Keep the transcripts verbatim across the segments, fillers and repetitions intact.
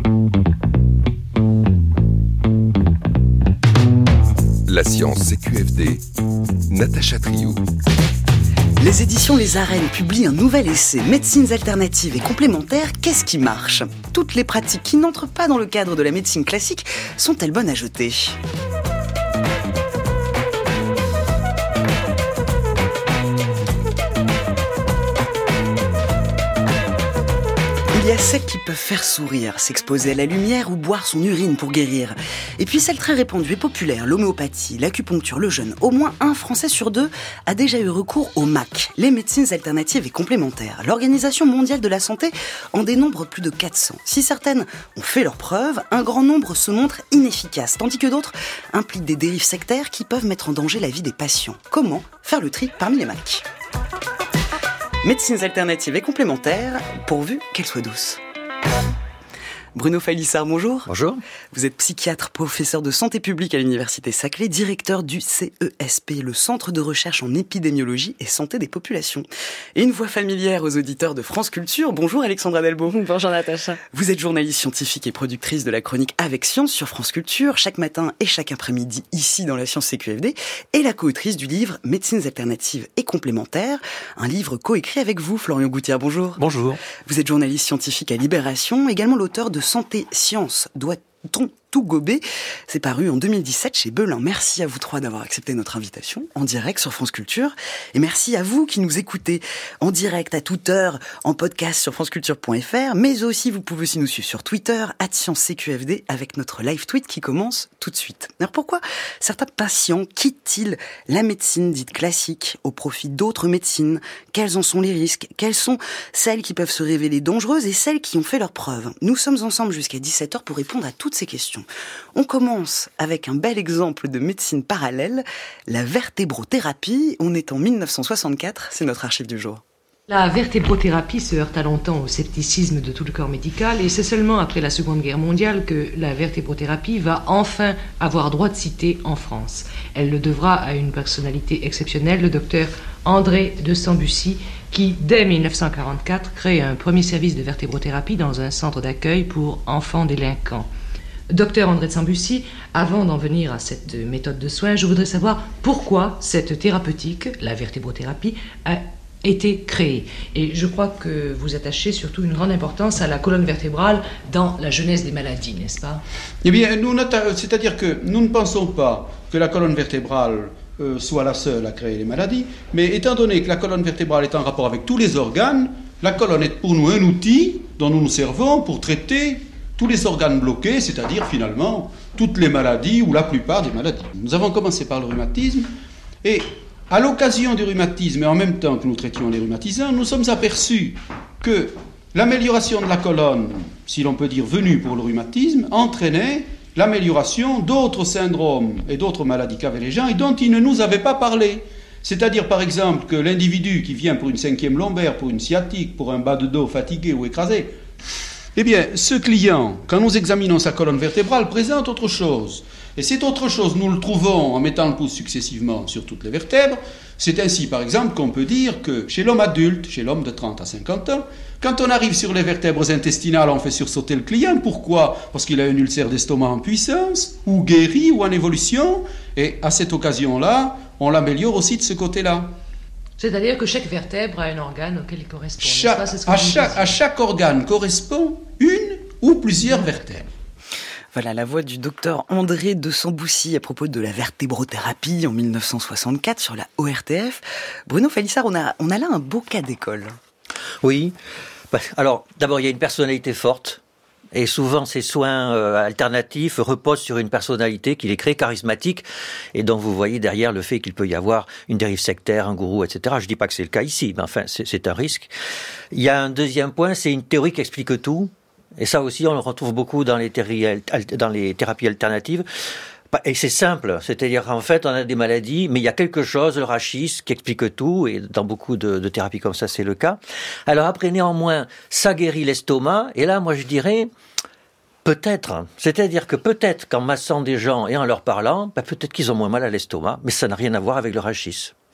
La science C Q F D, Natacha Triou. Les éditions Les Arènes publient un nouvel essai, Médecines alternatives et complémentaires, qu'est-ce qui marche ? Toutes les pratiques qui n'entrent pas dans le cadre de la médecine classique sont-elles bonnes à jeter ? Il y a celles qui peuvent faire sourire, s'exposer à la lumière ou boire son urine pour guérir. Et puis celle très répandue et populaire, l'homéopathie, l'acupuncture, le jeûne. Au moins un Français sur deux a déjà eu recours au M A C, les médecines alternatives et complémentaires. L'Organisation mondiale de la santé en dénombre plus de quatre cents. Si certaines ont fait leurs preuves, un grand nombre se montrent inefficaces, tandis que d'autres impliquent des dérives sectaires qui peuvent mettre en danger la vie des patients. Comment faire le tri parmi les M A C ? Médecines alternatives et complémentaires, pourvu qu'elles soient douces. Bruno Falissard, bonjour. Bonjour. Vous êtes psychiatre, professeur de santé publique à l'Université Saclay, directeur du C E S P, le Centre de recherche en épidémiologie et santé des populations. Et une voix familière aux auditeurs de France Culture. Bonjour Alexandra Delbo. Bonjour Natacha. Vous êtes journaliste scientifique et productrice de la chronique Avec Science sur France Culture, chaque matin et chaque après-midi ici dans la Science C Q F D, et la co-autrice du livre Médecines alternatives et complémentaires, un livre coécrit avec vous, Florian Gouttière. Bonjour. Bonjour. Vous êtes journaliste scientifique à Libération, également l'auteur de Santé, Science, doit-on tout gober ? C'est paru en deux mille dix-sept chez Belin. Merci à vous trois d'avoir accepté notre invitation en direct sur France Culture. Et merci à vous qui nous écoutez en direct à toute heure, en podcast sur franceculture point f r. Mais aussi, vous pouvez aussi nous suivre sur Twitter, arobase science C Q F D, avec notre live tweet qui commence tout de suite. Alors pourquoi certains patients quittent-ils la médecine dite classique au profit d'autres médecines ? Quels en sont les risques ? Quelles sont celles qui peuvent se révéler dangereuses et celles qui ont fait leurs preuves ? Nous sommes ensemble jusqu'à dix-sept heures pour répondre à toutes ces questions. On commence avec un bel exemple de médecine parallèle, la vertébrothérapie. On est en mille neuf cent soixante-quatre, c'est notre archive du jour. La vertébrothérapie se heurta longtemps au scepticisme de tout le corps médical et c'est seulement après la Seconde Guerre mondiale que la vertébrothérapie va enfin avoir droit de cité en France. Elle le devra à une personnalité exceptionnelle, le docteur André de Sambucy, qui, dès mille neuf cent quarante-quatre, crée un premier service de vertébrothérapie dans un centre d'accueil pour enfants délinquants. Docteur André de Sambucy, avant d'en venir à cette méthode de soins, je voudrais savoir pourquoi cette thérapeutique, la vertébrothérapie, a été créée. Et je crois que vous attachez surtout une grande importance à la colonne vertébrale dans la genèse des maladies, n'est-ce pas ? Eh bien, nous, c'est-à-dire que nous ne pensons pas que la colonne vertébrale euh, soit la seule à créer les maladies, mais étant donné que la colonne vertébrale est en rapport avec tous les organes, la colonne est pour nous un outil dont nous nous servons pour traiter tous les organes bloqués, c'est-à-dire finalement toutes les maladies ou la plupart des maladies. Nous avons commencé par le rhumatisme et à l'occasion du rhumatisme et en même temps que nous traitions les rhumatisants, nous sommes aperçus que l'amélioration de la colonne, si l'on peut dire venue pour le rhumatisme, entraînait l'amélioration d'autres syndromes et d'autres maladies qu'avaient les gens et dont ils ne nous avaient pas parlé. C'est-à-dire par exemple que l'individu qui vient pour une cinquième lombaire, pour une sciatique, pour un bas de dos fatigué ou écrasé, eh bien, ce client, quand nous examinons sa colonne vertébrale, présente autre chose. Et cette autre chose, nous le trouvons en mettant le pouce successivement sur toutes les vertèbres. C'est ainsi, par exemple, qu'on peut dire que chez l'homme adulte, chez l'homme de trente à cinquante ans, quand on arrive sur les vertèbres intestinales, on fait sursauter le client. Pourquoi ? Parce qu'il a un ulcère d'estomac en puissance, ou guéri, ou en évolution. Et à cette occasion-là, on l'améliore aussi de ce côté-là. C'est-à-dire que chaque vertèbre a un organe auquel il correspond. Chaque, pas, c'est ce que à, chaque, à chaque organe correspond une ou plusieurs vertèbres. Voilà la voix du docteur André de Sambucy à propos de la vertébrothérapie en mille neuf cent soixante-quatre sur la O R T F. Bruno Falissard, on a, on a là un beau cas d'école. Oui. Alors, d'abord, il y a une personnalité forte. Et souvent, ces soins euh, alternatifs reposent sur une personnalité qui les crée charismatique et dont vous voyez derrière le fait qu'il peut y avoir une dérive sectaire, un gourou, et cetera. Je dis pas que c'est le cas ici, mais enfin, c'est, c'est un risque. Il y a un deuxième point, c'est une théorie qui explique tout. Et ça aussi, on le retrouve beaucoup dans les, théri- dans les thérapies alternatives. Et c'est simple, c'est-à-dire qu'en fait, on a des maladies, mais il y a quelque chose, le rachis, qui explique tout, et dans beaucoup de, de thérapies comme ça, c'est le cas. Alors après, néanmoins, ça guérit l'estomac, et là, moi, je dirais, peut-être, c'est-à-dire que peut-être qu'en massant des gens et en leur parlant, bah, peut-être qu'ils ont moins mal à l'estomac, mais ça n'a rien à voir avec le rachis.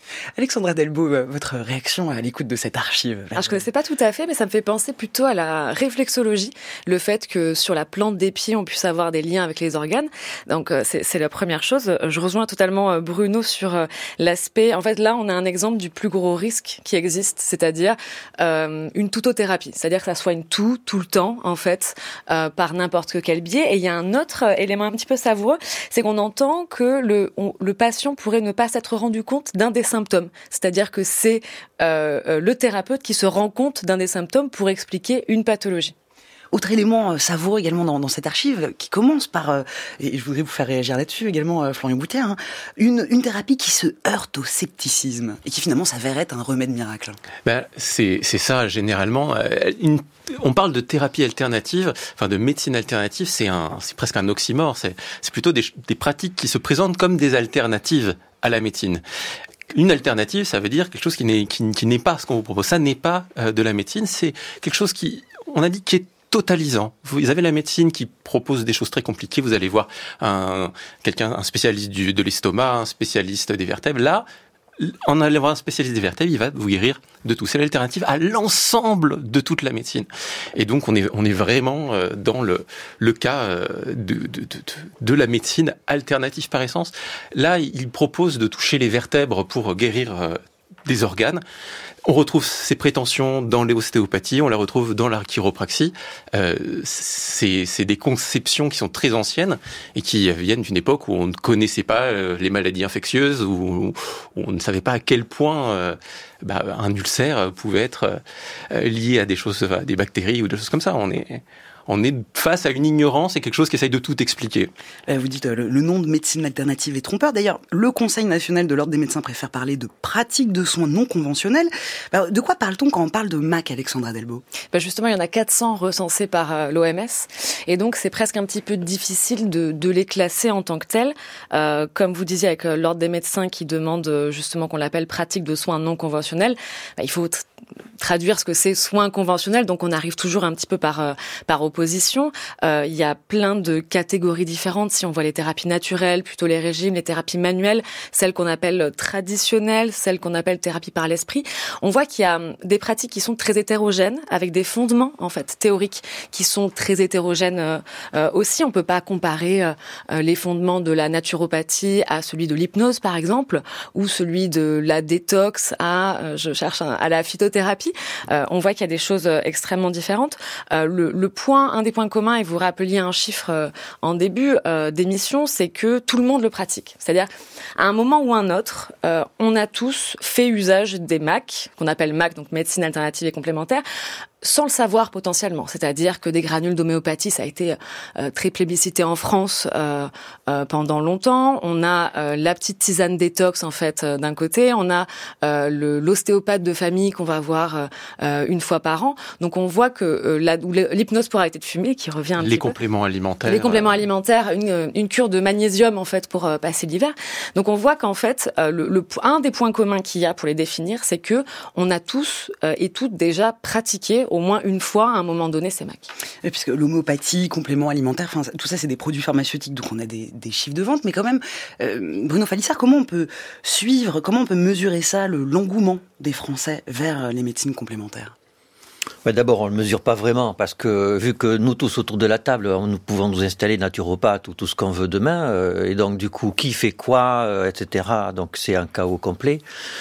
Alexandra Delbo, votre réaction à l'écoute de cette archive? Alors, je connaissais pas tout à fait, mais ça me fait penser plutôt à la réflexologie, le fait que sur la plante des pieds, on puisse avoir des liens avec les organes. Donc, c'est, c'est la première chose. Je rejoins totalement Bruno sur l'aspect. En fait, là, on a un exemple du plus gros risque qui existe, c'est-à-dire euh, une toutothérapie, c'est-à-dire que ça soit une toux tout le temps, en fait, euh, par n'importe quel biais. Et il y a un autre élément un petit peu savoureux, c'est qu'on entend que le, on, le patient pourrait ne pas s'être rendu compte d'un des symptômes. C'est-à-dire que c'est euh, le thérapeute qui se rend compte d'un des symptômes pour expliquer une pathologie. Autre élément savoureux également dans, dans cette archive, qui commence par, euh, et je voudrais vous faire réagir là-dessus également, euh, Florian Bouthière, hein, une, une thérapie qui se heurte au scepticisme et qui finalement s'avère être un remède miracle. Ben, c'est, c'est ça, généralement. Euh, une, on parle de thérapie alternative, enfin de médecine alternative, c'est, un, c'est presque un oxymore. C'est, c'est plutôt des, des pratiques qui se présentent comme des alternatives à la médecine. Une alternative, ça veut dire quelque chose qui n'est, qui, qui n'est pas ce qu'on vous propose. Ça n'est pas euh, de la médecine, c'est quelque chose qui, on a dit, qui est totalisant. Vous avez la médecine qui propose des choses très compliquées. Vous allez voir un, quelqu'un, un spécialiste du, de l'estomac, un spécialiste des vertèbres. Là, en allant voir un spécialiste des vertèbres, il va vous guérir de tout. C'est l'alternative à l'ensemble de toute la médecine. Et donc, on est, on est vraiment dans le, le cas de, de, de, de la médecine alternative par essence. Là, il propose de toucher les vertèbres pour guérir des organes. On retrouve ces prétentions dans l'ostéopathie, on la retrouve dans la chiropraxie. Euh, c'est, c'est des conceptions qui sont très anciennes et qui viennent d'une époque où on ne connaissait pas euh, les maladies infectieuses, où, où on ne savait pas à quel point euh, bah, un ulcère pouvait être euh, lié à des choses, à des bactéries ou des choses comme ça. On est On est face à une ignorance et quelque chose qui essaye de tout expliquer. Vous dites le, le nom de médecine alternative est trompeur. D'ailleurs, le Conseil national de l'ordre des médecins préfère parler de pratiques de soins non conventionnelles. Alors, de quoi parle-t-on quand on parle de M A C, Alexandra Delbo? Ben justement, il y en a quatre cents recensés par euh, l'O M S. Et donc, c'est presque un petit peu difficile de, de les classer en tant que tels. Euh, comme vous disiez, avec euh, l'ordre des médecins qui demande euh, justement qu'on l'appelle pratique de soins non conventionnels, ben, il faut t- traduire ce que c'est soins conventionnels. Donc, on arrive toujours un petit peu par, euh, par opposition. Euh, il y a plein de catégories différentes. Si on voit les thérapies naturelles, plutôt les régimes, les thérapies manuelles, celles qu'on appelle traditionnelles, celles qu'on appelle thérapie par l'esprit, on voit qu'il y a des pratiques qui sont très hétérogènes, avec des fondements en fait théoriques qui sont très hétérogènes euh, euh, aussi. On peut pas comparer euh, les fondements de la naturopathie à celui de l'hypnose par exemple, ou celui de la détox à, euh, je cherche, à la phytothérapie. Euh, on voit qu'il y a des choses extrêmement différentes. Euh, le, le point, un des points communs, et vous rappeliez un chiffre euh, en début euh, d'émission, c'est que tout le monde le pratique. C'est-à-dire, à un moment ou un autre, euh, on a tous fait usage des M A C, qu'on appelle M A C, donc médecine alternative et complémentaire, sans le savoir potentiellement. C'est-à-dire que des granules d'homéopathie, ça a été euh, très plébiscité en France euh, euh, pendant longtemps. On a euh, la petite tisane détox, en fait, euh, d'un côté. On a euh, le, l'ostéopathe de famille qu'on va voir euh, une fois par an. Donc, on voit que euh, la, l'hypnose pour arrêter de fumer, qui revient un les petit peu. compléments alimentaires. Les compléments alimentaires, une, une cure de magnésium, en fait, pour euh, passer l'hiver. Donc, on voit qu'en fait, euh, le, le, un des points communs qu'il y a pour les définir, c'est que on a tous euh, et toutes déjà pratiqué au moins une fois, à un moment donné, ces M A C. Et puisque l'homéopathie, compléments alimentaires, enfin, tout ça, c'est des produits pharmaceutiques, donc on a des, des chiffres de vente, mais quand même, euh, Bruno Falissard, comment on peut suivre, comment on peut mesurer ça, le, l'engouement des Français vers les médecines complémentaires? Ouais, d'abord, on ne le mesure pas vraiment, parce que vu que nous tous autour de la table, nous pouvons nous installer naturopathe ou tout ce qu'on veut demain, euh, et donc du coup, qui fait quoi, euh, et cetera. Donc c'est un chaos complet.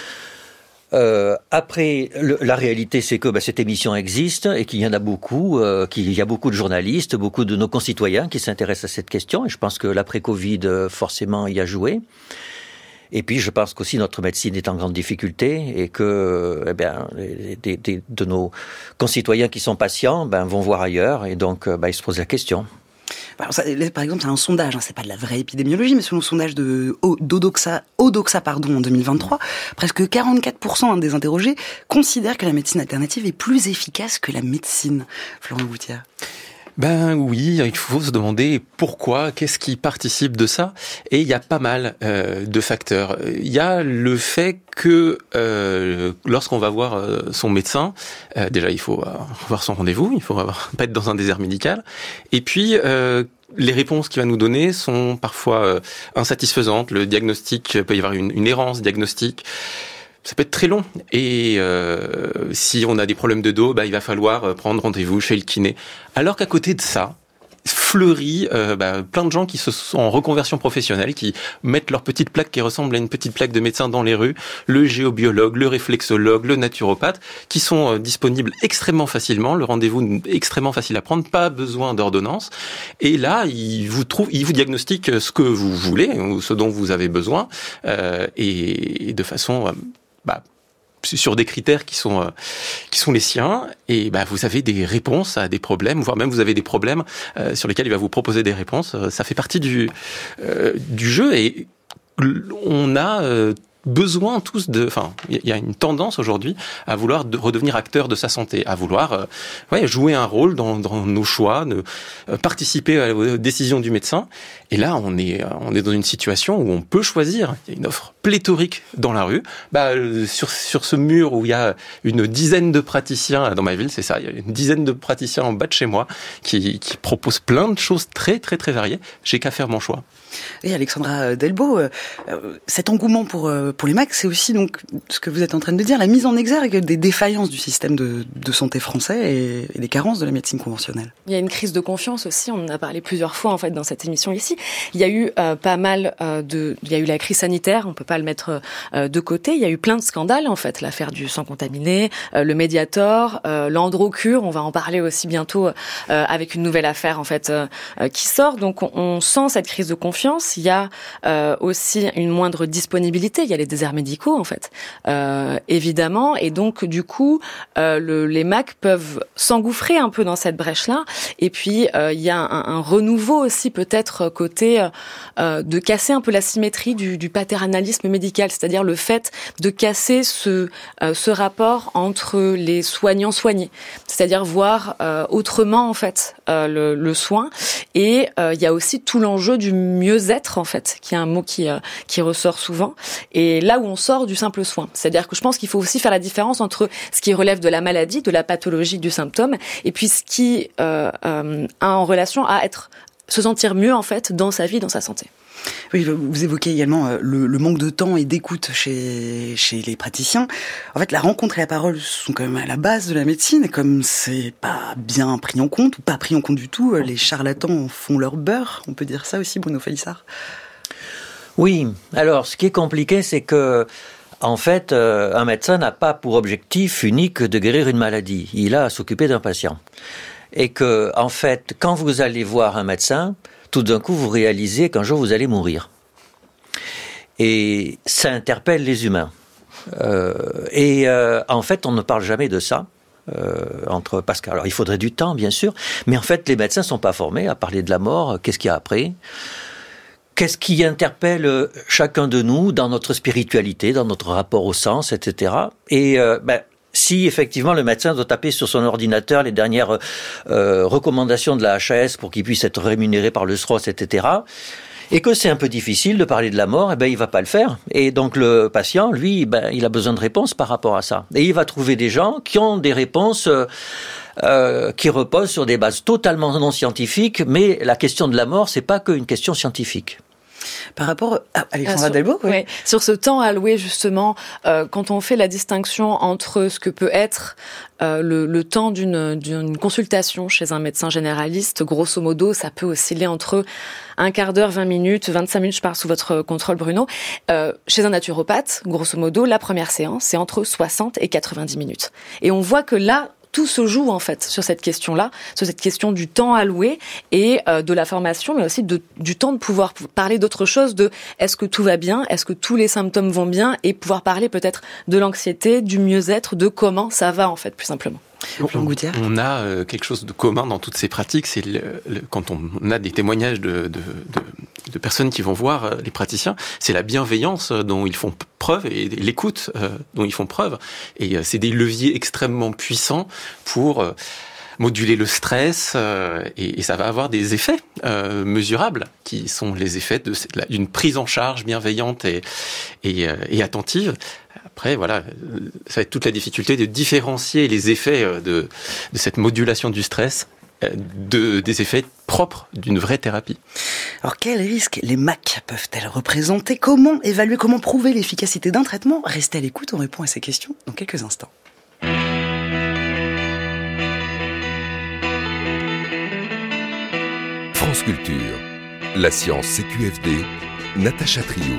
Euh, après, le, la réalité, c'est que bah, cette émission existe et qu'il y en a beaucoup, euh, qu'il y a beaucoup de journalistes, beaucoup de nos concitoyens qui s'intéressent à cette question. Et je pense que l'après-Covid, euh, forcément, y a joué. Et puis, je pense qu'aussi notre médecine est en grande difficulté et que, eh bien, des, des, de nos concitoyens qui sont patients, ben, vont voir ailleurs et donc, ben, ils se posent la question. Alors ça, par exemple, c'est un sondage, hein, c'est pas de la vraie épidémiologie, mais selon le sondage de d'Odoxa, Odoxa pardon, en deux mille vingt-trois, presque quarante-quatre pour cent des interrogés considèrent que la médecine alternative est plus efficace que la médecine. Florian Bouthière. Ben oui, il faut se demander pourquoi, qu'est-ce qui participe de ça. Et il y a pas mal euh, de facteurs. Il y a le fait que euh, lorsqu'on va voir euh, son médecin, euh, déjà il faut avoir son rendez-vous, il faut avoir, pas être dans un désert médical. Et puis euh, les réponses qu'il va nous donner sont parfois euh, insatisfaisantes. Le diagnostic, peut y avoir une, une errance diagnostique. ça peut être très long. Et euh, si on a des problèmes de dos, bah, il va falloir prendre rendez-vous chez le kiné. Alors qu'à côté de ça, fleurit euh, bah, plein de gens qui se sont en reconversion professionnelle, qui mettent leur petite plaque qui ressemble à une petite plaque de médecin dans les rues, le géobiologue, le réflexologue, le naturopathe, qui sont euh, disponibles extrêmement facilement, le rendez-vous est extrêmement facile à prendre, pas besoin d'ordonnance, et là, ils vous trouvent, ils vous diagnostiquent ce que vous voulez, ou ce dont vous avez besoin, euh, et, et de façon... Euh, bah, sur des critères qui sont euh, qui sont les siens, et bah vous avez des réponses à des problèmes, voire même vous avez des problèmes euh, sur lesquels il va vous proposer des réponses. Ça fait partie du euh, du jeu, et on a euh, besoin tous de, enfin, il y a une tendance aujourd'hui à vouloir de redevenir acteur de sa santé, à vouloir euh, ouais, jouer un rôle dans, dans nos choix, de euh, participer aux décisions du médecin. Et là, on est, on est dans une situation où on peut choisir. Il y a une offre pléthorique dans la rue. Bah, euh, sur, sur ce mur où il y a une dizaine de praticiens, dans ma ville, c'est ça, il y a une dizaine de praticiens en bas de chez moi qui, qui proposent plein de choses très, très, très variées. J'ai qu'à faire mon choix. Et Alexandra Delbo, euh, cet engouement pour, euh, pour les M A C, c'est aussi donc ce que vous êtes en train de dire, la mise en exergue des défaillances du système de, de santé français et, et des carences de la médecine conventionnelle. Il y a une crise de confiance aussi, on en a parlé plusieurs fois en fait dans cette émission ici. Il y a eu euh, pas mal euh, de... Il y a eu la crise sanitaire, on peut pas le mettre euh, de côté. Il y a eu plein de scandales en fait, l'affaire du sang contaminé, euh, le Mediator, euh, l'Androcure, on va en parler aussi bientôt euh, avec une nouvelle affaire en fait euh, qui sort. Donc on, on sent cette crise de confiance. Il y a euh, aussi une moindre disponibilité. Il y a les déserts médicaux, en fait, euh, évidemment. Et donc, du coup, euh, le, les M A C peuvent s'engouffrer un peu dans cette brèche-là. Et puis, euh, il y a un, un renouveau aussi, peut-être, côté euh, de casser un peu la symétrie du, du paternalisme médical, c'est-à-dire le fait de casser ce, euh, ce rapport entre les soignants soignés, c'est-à-dire voir euh, autrement, en fait, euh, le, le soin. Et euh, il y a aussi tout l'enjeu du mieux-être, en fait, qui est un mot qui, euh, qui ressort souvent. Et là où on sort du simple soin. C'est-à-dire que je pense qu'il faut aussi faire la différence entre ce qui relève de la maladie, de la pathologie, du symptôme, et puis ce qui euh, euh, a en relation à être, se sentir mieux, en fait, dans sa vie, dans sa santé. Oui, vous évoquez également le, le manque de temps et d'écoute chez, chez les praticiens. En fait, la rencontre et la parole sont quand même à la base de la médecine. Et comme c'est pas bien pris en compte, ou pas pris en compte du tout, les charlatans font leur beurre. On peut dire ça aussi, Bruno Félissard? Oui. Alors, ce qui est compliqué, c'est que, en fait, euh, un médecin n'a pas pour objectif unique de guérir une maladie. Il a à s'occuper d'un patient. Et que, en fait, quand vous allez voir un médecin, tout d'un coup, vous réalisez qu'un jour, vous allez mourir. Et ça interpelle les humains. Euh, et euh, en fait, on ne parle jamais de ça. Euh, entre, parce que, alors, il faudrait du temps, bien sûr, mais en fait, les médecins ne sont pas formés à parler de la mort. Qu'est-ce qu'il y a après ? Qu'est-ce qui interpelle chacun de nous dans notre spiritualité, dans notre rapport au sens, et cetera. Et euh, ben, si effectivement le médecin doit taper sur son ordinateur les dernières euh, recommandations de la H A S pour qu'il puisse être rémunéré par le S R O S, et cetera, et que c'est un peu difficile de parler de la mort, eh ben il va pas le faire. Et donc le patient, lui, ben il a besoin de réponses par rapport à ça. Et il va trouver des gens qui ont des réponses euh, euh, qui reposent sur des bases totalement non scientifiques. Mais la question de la mort, c'est pas qu'une question scientifique. Par rapport à Alexandra ah, sur, Delbo, oui. oui. Sur ce temps alloué justement, euh, quand on fait la distinction entre ce que peut être euh, le, le temps d'une, d'une consultation chez un médecin généraliste, grosso modo, ça peut osciller entre un quart d'heure, vingt minutes, vingt-cinq minutes, je pars sous votre contrôle Bruno. Euh, chez un naturopathe, grosso modo, la première séance, c'est entre soixante et quatre-vingt-dix minutes. Et on voit que là, tout se joue en fait sur cette question-là, sur cette question du temps alloué et euh, de la formation, mais aussi de, du temps de pouvoir parler d'autre chose, de est-ce que tout va bien, est-ce que tous les symptômes vont bien, et pouvoir parler peut-être de l'anxiété, du mieux-être, de comment ça va en fait, plus simplement. On, on a euh, quelque chose de commun dans toutes ces pratiques, c'est le, le, quand on, on a des témoignages de, de, de, de personnes qui vont voir euh, les praticiens, c'est la bienveillance dont ils font preuve et l'écoute euh, dont ils font preuve. Et euh, c'est des leviers extrêmement puissants pour euh, moduler le stress euh, et, et ça va avoir des effets euh, mesurables qui sont les effets de, d'une prise en charge bienveillante et, et, euh, et attentive. Après, voilà, ça va être toute la difficulté de différencier les effets de, de cette modulation du stress de, des effets propres d'une vraie thérapie. Alors quels risques les M A C peuvent-elles représenter ? Comment évaluer, comment prouver l'efficacité d'un traitement ? Restez à l'écoute, on répond à ces questions dans quelques instants. France Culture, la science C Q F D, Natacha Trio.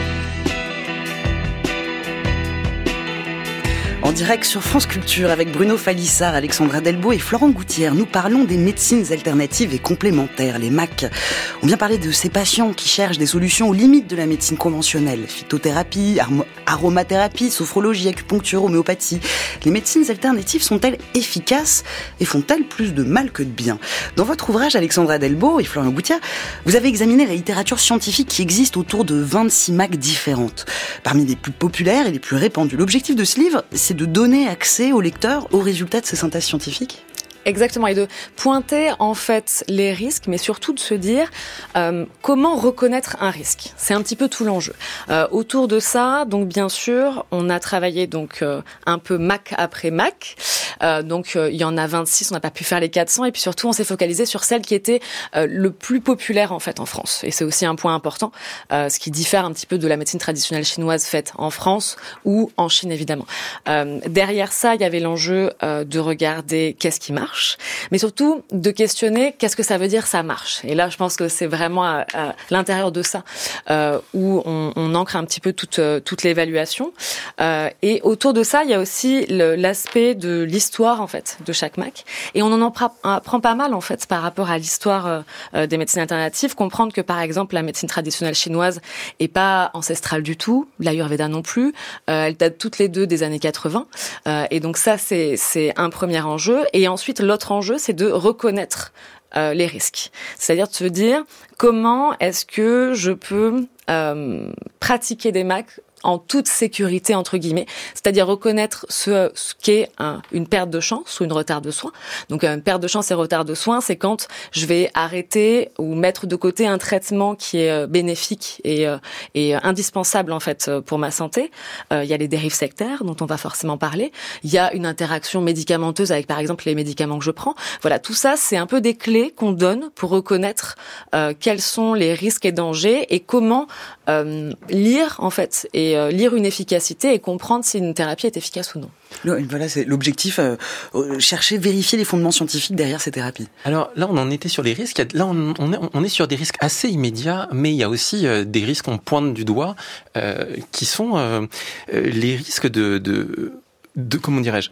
En direct sur France Culture avec Bruno Falissard, Alexandra Delbo et Florent Gouttière, nous parlons des médecines alternatives et complémentaires, les M A C. On vient parler de ces patients qui cherchent des solutions aux limites de la médecine conventionnelle. Phytothérapie, aromathérapie, sophrologie, acupuncture, homéopathie. Les médecines alternatives sont-elles efficaces et font-elles plus de mal que de bien ? Dans votre ouvrage, Alexandra Delbo et Florent Gouttière, vous avez examiné la littérature scientifique qui existe autour de vingt-six M A C différentes. Parmi les plus populaires et les plus répandues. L'objectif de ce livre, c'est de donner accès aux lecteurs aux résultats de ces synthèses scientifiques ? Exactement, et de pointer en fait les risques, mais surtout de se dire euh, comment reconnaître un risque. C'est un petit peu tout l'enjeu. Euh, autour de ça, donc bien sûr, on a travaillé donc euh, un peu M A C après M A C. Euh, donc euh, il y en a vingt-six, on n'a pas pu faire les quatre cents, et puis surtout on s'est focalisé sur celle qui était euh, le plus populaire en fait en France. Et c'est aussi un point important, euh, ce qui diffère un petit peu de la médecine traditionnelle chinoise faite en France ou en Chine évidemment. Euh, derrière ça, il y avait l'enjeu euh, de regarder qu'est-ce qui marche, mais surtout de questionner qu'est-ce que ça veut dire ça marche. Et là, je pense que c'est vraiment à, à l'intérieur de ça euh, où on, on ancre un petit peu toute, toute l'évaluation. Euh, et autour de ça, il y a aussi le, l'aspect de l'histoire en fait de chaque M A C. Et on en apprend, apprend pas mal en fait par rapport à l'histoire euh, des médecines alternatives. Comprendre que par exemple la médecine traditionnelle chinoise est pas ancestrale du tout, l'Ayurveda non plus. Euh, elle date toutes les deux des années quatre-vingts. Euh, et donc ça, c'est, c'est un premier enjeu. Et ensuite, l'autre enjeu, c'est de reconnaître euh, les risques. C'est-à-dire de se dire comment est-ce que je peux euh, pratiquer des M A C en toute sécurité, entre guillemets, c'est-à-dire reconnaître ce, ce qu'est un, une perte de chance ou une retard de soins. Donc, une perte de chance et retard de soins, c'est quand je vais arrêter ou mettre de côté un traitement qui est bénéfique et, et indispensable, en fait, pour ma santé. Euh, il y a les dérives sectaires, dont on va forcément parler. Il y a une interaction médicamenteuse avec, par exemple, les médicaments que je prends. Voilà, tout ça, c'est un peu des clés qu'on donne pour reconnaître euh, quels sont les risques et dangers et comment euh, lire, en fait, et lire une efficacité et comprendre si une thérapie est efficace ou non. Voilà, c'est l'objectif, euh, chercher, vérifier les fondements scientifiques derrière ces thérapies. Alors là, on en était sur les risques. Là, on, on, est, on est sur des risques assez immédiats, mais il y a aussi euh, des risques qu'on pointe du doigt, euh, qui sont euh, les risques de... de de comment dirais-je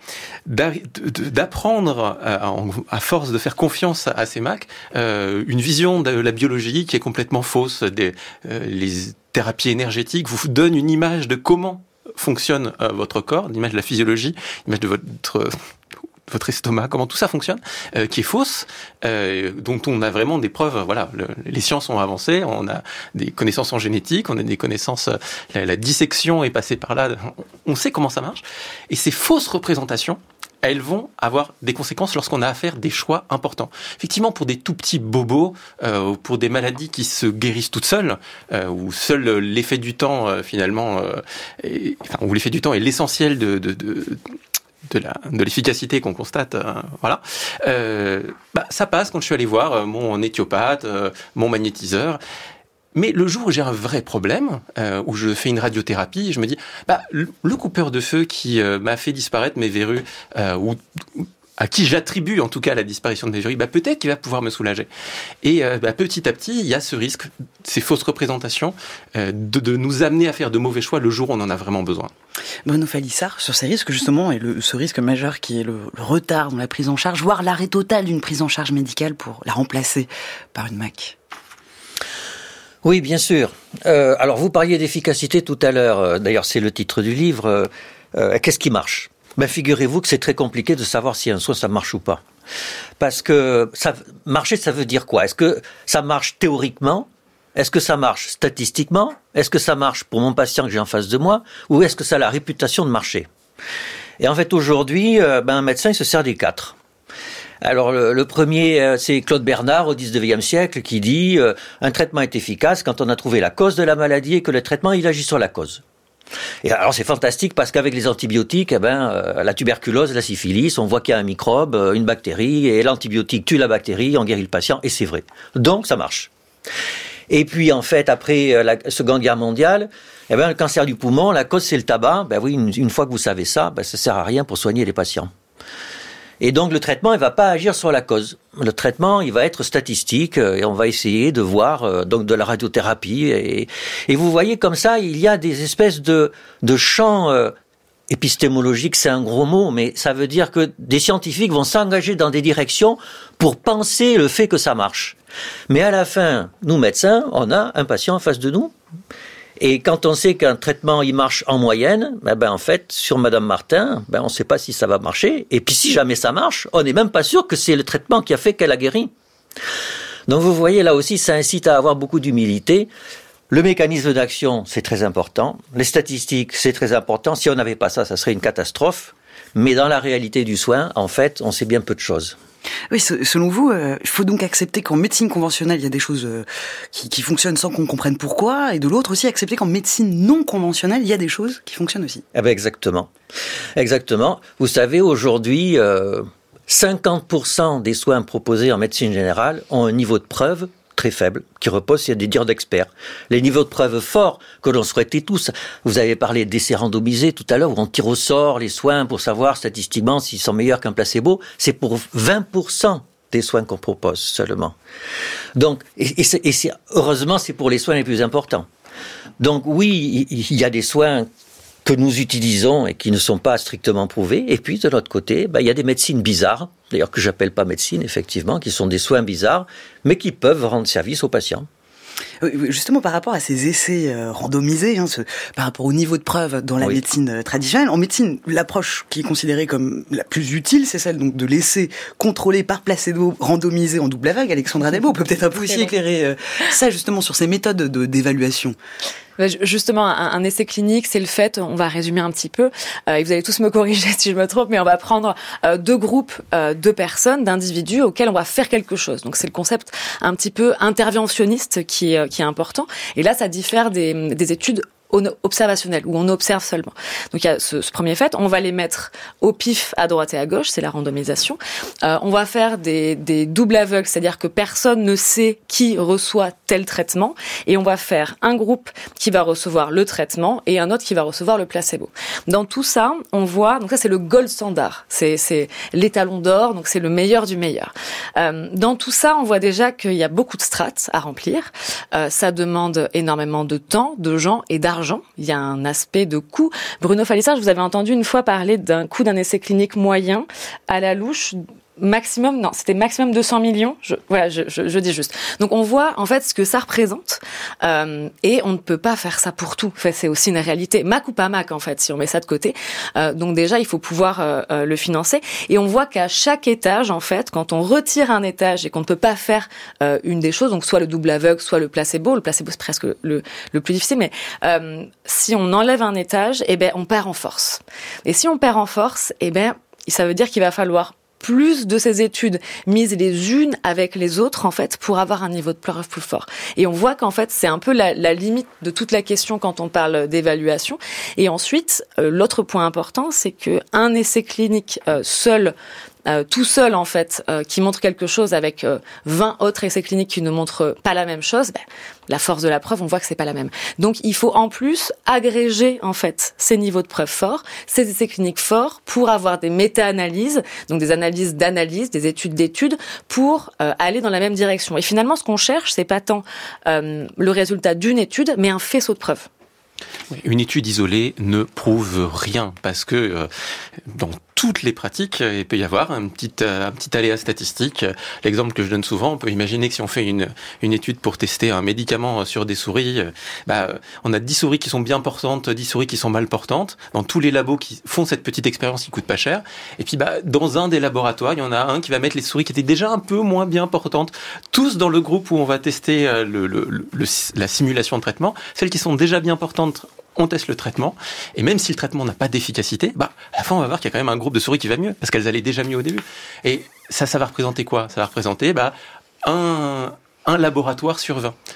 d'apprendre à, à force de faire confiance à ces M A C euh, une vision de la biologie qui est complètement fausse. Des, euh, les thérapies énergétiques vous donnent une image de comment fonctionne euh, votre corps, une image de la physiologie, une image de votre votre estomac, comment tout ça fonctionne, euh, qui est fausse, euh, dont on a vraiment des preuves. Voilà, le, les sciences ont avancé, on a des connaissances en génétique, on a des connaissances, la, la dissection est passée par là, on sait comment ça marche. Et ces fausses représentations, elles vont avoir des conséquences lorsqu'on a à faire des choix importants. Effectivement, pour des tout petits bobos, euh, pour des maladies qui se guérissent toutes seules, euh, où seul l'effet du temps, euh, finalement, euh, est, enfin, où l'effet du temps est l'essentiel de, de, de de la de l'efficacité qu'on constate, euh, voilà. Euh, bah ça passe quand je suis allé voir euh, mon éthiopathe, euh, mon magnétiseur. Mais le jour où j'ai un vrai problème, euh, où je fais une radiothérapie, je me dis, bah le, le coupeur de feu qui euh, m'a fait disparaître mes verrues, euh, ou à qui j'attribue en tout cas la disparition de mes verrues, bah peut-être qu'il va pouvoir me soulager. Et euh, bah, petit à petit, il y a ce risque, ces fausses représentations, euh, de, de nous amener à faire de mauvais choix le jour où on en a vraiment besoin. Bruno Falissard, sur ces risques justement, et le, ce risque majeur qui est le, le retard dans la prise en charge, voire l'arrêt total d'une prise en charge médicale pour la remplacer par une M A C. Oui, bien sûr. Euh, alors, vous parliez d'efficacité tout à l'heure. Euh, d'ailleurs, c'est le titre du livre. Euh, euh, qu'est-ce qui marche ? Ben, figurez-vous que c'est très compliqué de savoir si un soin, ça marche ou pas. Parce que ça, marcher, ça veut dire quoi ? Est-ce que ça marche théoriquement ? Est-ce que ça marche statistiquement ? Est-ce que ça marche pour mon patient que j'ai en face de moi ? Ou est-ce que ça a la réputation de marcher ? Et en fait, aujourd'hui, euh, ben, un médecin, il se sert des quatre. Alors le, le premier, euh, c'est Claude Bernard au dix-neuvième siècle qui dit euh, un traitement est efficace quand on a trouvé la cause de la maladie et que le traitement il agit sur la cause. Et alors c'est fantastique parce qu'avec les antibiotiques, eh ben, euh, la tuberculose, la syphilis, on voit qu'il y a un microbe, euh, une bactérie, et l'antibiotique tue la bactérie, on guérit le patient, et c'est vrai. Donc ça marche. Et puis en fait, après la Seconde Guerre mondiale, eh ben, le cancer du poumon, la cause c'est le tabac. Ben oui, une, une fois que vous savez ça, ben, ça sert à rien pour soigner les patients. Et donc le traitement, il va pas agir sur la cause. Le traitement, il va être statistique et on va essayer de voir euh, donc de la radiothérapie. Et, et vous voyez comme ça, il y a des espèces de, de champs euh, épistémologiques, c'est un gros mot, mais ça veut dire que des scientifiques vont s'engager dans des directions pour penser le fait que ça marche. Mais à la fin, nous médecins, on a un patient en face de nous. Et quand on sait qu'un traitement, il marche en moyenne, ben, ben en fait, sur Madame Martin, ben on ne sait pas si ça va marcher. Et puis si jamais ça marche, on n'est même pas sûr que c'est le traitement qui a fait qu'elle a guéri. Donc vous voyez, là aussi, ça incite à avoir beaucoup d'humilité. Le mécanisme d'action, c'est très important. Les statistiques, c'est très important. Si on n'avait pas ça, ça serait une catastrophe. Mais dans la réalité du soin, en fait, on sait bien peu de choses. Oui, selon vous, euh, il faut donc accepter qu'en médecine conventionnelle, il y a des choses euh, qui, qui fonctionnent sans qu'on comprenne pourquoi, et de l'autre aussi accepter qu'en médecine non conventionnelle, il y a des choses qui fonctionnent aussi. Eh ben exactement. Exactement. Vous savez, aujourd'hui, euh, cinquante pour cent des soins proposés en médecine générale ont un niveau de preuve très faible, qui repose sur des dires d'experts. Les niveaux de preuve forts que l'on souhaitait tous, vous avez parlé d'essais randomisés tout à l'heure, où on tire au sort les soins pour savoir statistiquement s'ils sont meilleurs qu'un placebo, c'est pour vingt pour cent des soins qu'on propose seulement. Donc, et, et, c'est, et c'est, heureusement, c'est pour les soins les plus importants. Donc oui, il, il y a des soins que nous utilisons et qui ne sont pas strictement prouvés. Et puis, de l'autre côté, ben, il y a des médecines bizarres, d'ailleurs que j'appelle pas médecine, effectivement, qui sont des soins bizarres, mais qui peuvent rendre service aux patients. Justement, par rapport à ces essais euh, randomisés, hein, ce, par rapport au niveau de preuve dans la oui. médecine euh, traditionnelle, en médecine, l'approche qui est considérée comme la plus utile, c'est celle donc de l'essai contrôlé par placebo, randomisé en double aveugle. Alexandra Delbo peut peut-être un peu aussi éclairer euh, ça justement sur ces méthodes de, d'évaluation. Justement, un, un essai clinique, c'est le fait, on va résumer un petit peu, euh, et vous allez tous me corriger si je me trompe, mais on va prendre euh, deux groupes euh, de personnes, d'individus auxquels on va faire quelque chose. Donc c'est le concept un petit peu interventionniste qui est, qui est important. Et là, ça diffère des, des études observationnel, où on observe seulement. Donc il y a ce, ce premier fait, on va les mettre au pif à droite et à gauche, c'est la randomisation. Euh, on va faire des, des doubles aveugles, c'est-à-dire que personne ne sait qui reçoit tel traitement, et on va faire un groupe qui va recevoir le traitement et un autre qui va recevoir le placebo. Dans tout ça, on voit, donc ça c'est le gold standard, c'est, c'est l'étalon d'or, donc c'est le meilleur du meilleur. Euh, dans tout ça, on voit déjà qu'il y a beaucoup de strates à remplir, euh, ça demande énormément de temps, de gens et d'argent. Il y a un aspect de coût. Bruno Falissard, je vous avais entendu une fois parler d'un coût d'un essai clinique moyen à la louche. Maximum, non, c'était maximum deux cents millions. Je, voilà, je, je, je dis juste. Donc on voit en fait ce que ça représente, euh, et on ne peut pas faire ça pour tout. Enfin, c'est aussi une réalité, Mac ou pas Mac en fait, si on met ça de côté. Euh, donc déjà, il faut pouvoir euh, euh, le financer. Et on voit qu'à chaque étage, en fait, quand on retire un étage et qu'on ne peut pas faire euh, une des choses, donc soit le double aveugle, soit le placebo. Le placebo c'est presque le, le plus difficile, mais euh, si on enlève un étage, eh ben on perd en force. Et si on perd en force, eh ben ça veut dire qu'il va falloir plus de ces études mises les unes avec les autres, en fait, pour avoir un niveau de preuve plus fort. Et on voit qu'en fait, c'est un peu la, la limite de toute la question quand on parle d'évaluation. Et ensuite, euh, l'autre point important, c'est que un essai clinique euh, seul, Euh, tout seul en fait, euh, qui montre quelque chose avec euh, vingt autres essais cliniques qui ne montrent pas la même chose, ben, la force de la preuve, on voit que c'est pas la même. Donc il faut en plus agréger en fait ces niveaux de preuve forts, ces essais cliniques forts, pour avoir des méta-analyses, donc des analyses d'analyse, des études d'études, pour euh, aller dans la même direction. Et finalement, ce qu'on cherche, c'est pas tant euh, le résultat d'une étude, mais un faisceau de preuves. Une étude isolée ne prouve rien parce que euh, dans toutes les pratiques, il peut y avoir un petit, un petit aléa statistique. L'exemple que je donne souvent, on peut imaginer que si on fait une, une étude pour tester un médicament sur des souris, bah, on a dix souris qui sont bien portantes, dix souris qui sont mal portantes, dans tous les labos qui font cette petite expérience qui coûte pas cher. Et puis bah, dans un des laboratoires, il y en a un qui va mettre les souris qui étaient déjà un peu moins bien portantes, tous dans le groupe où on va tester le, le, le, la simulation de traitement. Celles qui sont déjà bien portantes, on teste le traitement, et même si le traitement n'a pas d'efficacité, bah, à la fin, on va voir qu'il y a quand même un groupe de souris qui va mieux, parce qu'elles allaient déjà mieux au début. Et ça, ça va représenter quoi ? Ça va représenter bah, un, un laboratoire sur vingt.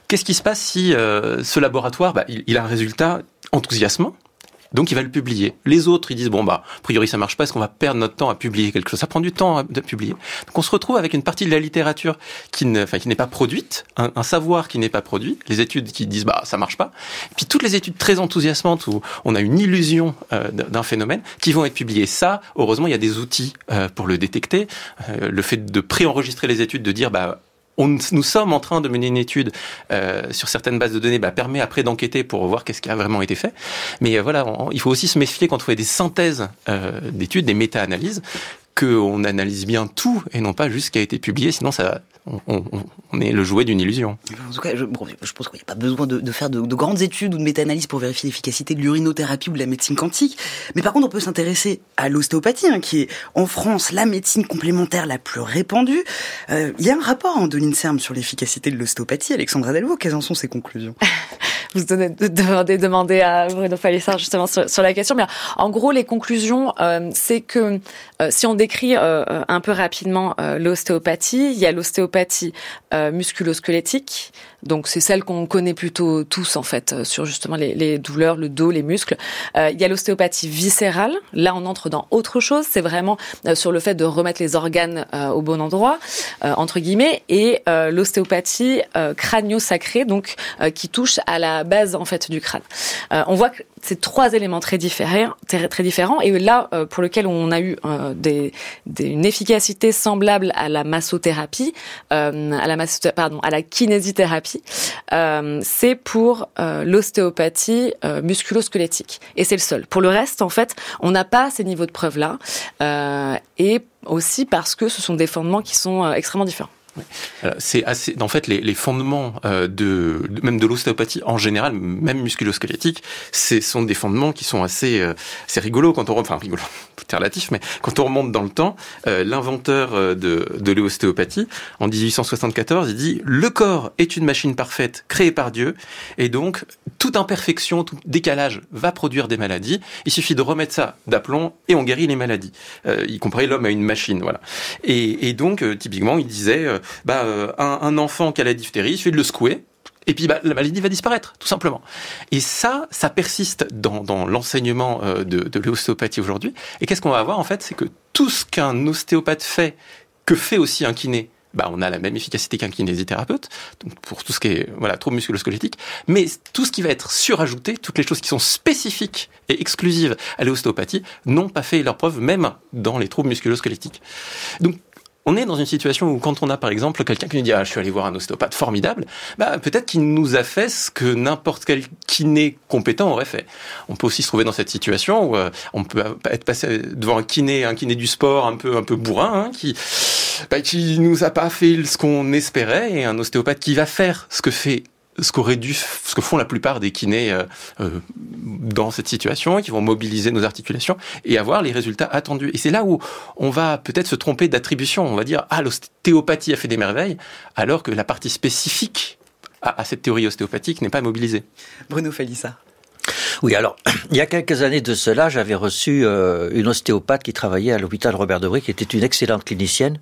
Qu'est-ce qui se passe si euh, ce laboratoire, bah, il, il a un résultat enthousiasmant? Donc, il va le publier. Les autres, ils disent, bon, bah, a priori, ça marche pas, est-ce qu'on va perdre notre temps à publier quelque chose? Ça prend du temps de publier. Donc, on se retrouve avec une partie de la littérature qui ne, enfin, qui n'est pas produite, un, un savoir qui n'est pas produit, les études qui disent, bah, ça marche pas. Et puis, toutes les études très enthousiasmantes où on a une illusion euh, d'un phénomène qui vont être publiées. Ça, heureusement, il y a des outils euh, pour le détecter. Euh, le fait de pré-enregistrer les études, de dire, bah, On, nous sommes en train de mener une étude euh, sur certaines bases de données, bah, permet après d'enquêter pour voir qu'est-ce qui a vraiment été fait. Mais euh, voilà, on, il faut aussi se méfier quand on fait des synthèses euh, d'études, des méta-analyses, qu'on analyse bien tout et non pas juste ce qui a été publié, sinon ça, on, on, on est le jouet d'une illusion. En tout cas, je, bon, je pense qu'il n'y a pas besoin de, de faire de, de grandes études ou de méta-analyses pour vérifier l'efficacité de l'urinothérapie ou de la médecine quantique. Mais par contre, on peut s'intéresser à l'ostéopathie, hein, qui est en France la médecine complémentaire la plus répandue. Euh, il y a un rapport hein, de l'INSERM sur l'efficacité de l'ostéopathie. Alexandra Delvaux, quelles en sont ses conclusions? Vous devez demander à Bruno Palissard justement sur, sur la question. Mais en gros, les conclusions, euh, c'est que euh, si on décrit euh, un peu rapidement euh, l'ostéopathie, il y a l'ostéopathie euh, musculo-squelettique. Donc c'est celle qu'on connaît plutôt tous en fait sur justement les, les douleurs, le dos, les muscles. Euh, il y a l'ostéopathie viscérale. Là, on entre dans autre chose. C'est vraiment euh, sur le fait de remettre les organes euh, au bon endroit, euh, entre guillemets, et euh, l'ostéopathie euh, crânio-sacrée, donc euh, qui touche à la base en fait du crâne. Euh, on voit que c'est trois éléments très différents, très, très différents, et là euh, pour lequel on a eu euh, des, des, une efficacité semblable à la massothérapie, euh, à la masso, pardon, à la kinésithérapie. Euh, c'est pour euh, l'ostéopathie euh, musculo-squelettique. Et c'est le seul. Pour le reste, en fait, on n'a pas ces niveaux de preuve-là. Euh, et aussi parce que ce sont des fondements qui sont euh, extrêmement différents. Oui. Alors, c'est assez, en fait, les, les fondements euh, de, de même de l'ostéopathie en général, même musculo-squelettique, ce sont des fondements qui sont assez, euh, assez rigolos quand on, enfin rigolo, tout est relatif, mais quand on remonte dans le temps, euh, l'inventeur de, de l'ostéopathie, en dix-huit cent soixante-quatorze, il dit le corps est une machine parfaite créée par Dieu, et donc toute imperfection, tout décalage va produire des maladies. Il suffit de remettre ça d'aplomb et on guérit les maladies. Euh, il comparait l'homme à une machine, voilà. Et, et donc euh, typiquement, il disait euh, Bah, euh, un, un enfant qui a la diphtérie, il suffit de le secouer, et puis bah, la maladie va disparaître, tout simplement. Et ça, ça persiste dans, dans l'enseignement euh, de, de l'ostéopathie aujourd'hui. Et qu'est-ce qu'on va avoir en fait? C'est que tout ce qu'un ostéopathe fait, que fait aussi un kiné, bah, on a la même efficacité qu'un kinésithérapeute, donc pour tout ce qui est voilà, trouble musculo-squelettique, mais tout ce qui va être surajouté, toutes les choses qui sont spécifiques et exclusives à l'ostéopathie, n'ont pas fait leur preuve, même dans les troubles musculo-squelettiques. Donc, on est dans une situation où quand on a par exemple quelqu'un qui nous dit « Ah, je suis allé voir un ostéopathe formidable », bah, peut-être qu'il nous a fait ce que n'importe quel kiné compétent aurait fait. On peut aussi se trouver dans cette situation où euh, on peut être passé devant un kiné, un kiné du sport un peu, un peu bourrin, hein, qui, bah, qui nous a pas fait ce qu'on espérait, et un ostéopathe qui va faire ce que fait ce qu'aurait dû, ce que font la plupart des kinés euh, euh, dans cette situation, qui vont mobiliser nos articulations et avoir les résultats attendus. Et c'est là où on va peut-être se tromper d'attribution. On va dire, ah, l'ostéopathie a fait des merveilles, alors que la partie spécifique à, à cette théorie ostéopathique n'est pas mobilisée. Bruno Palissard. Oui, alors, il y a quelques années de cela, j'avais reçu euh, une ostéopathe qui travaillait à l'hôpital Robert Debré, qui était une excellente clinicienne,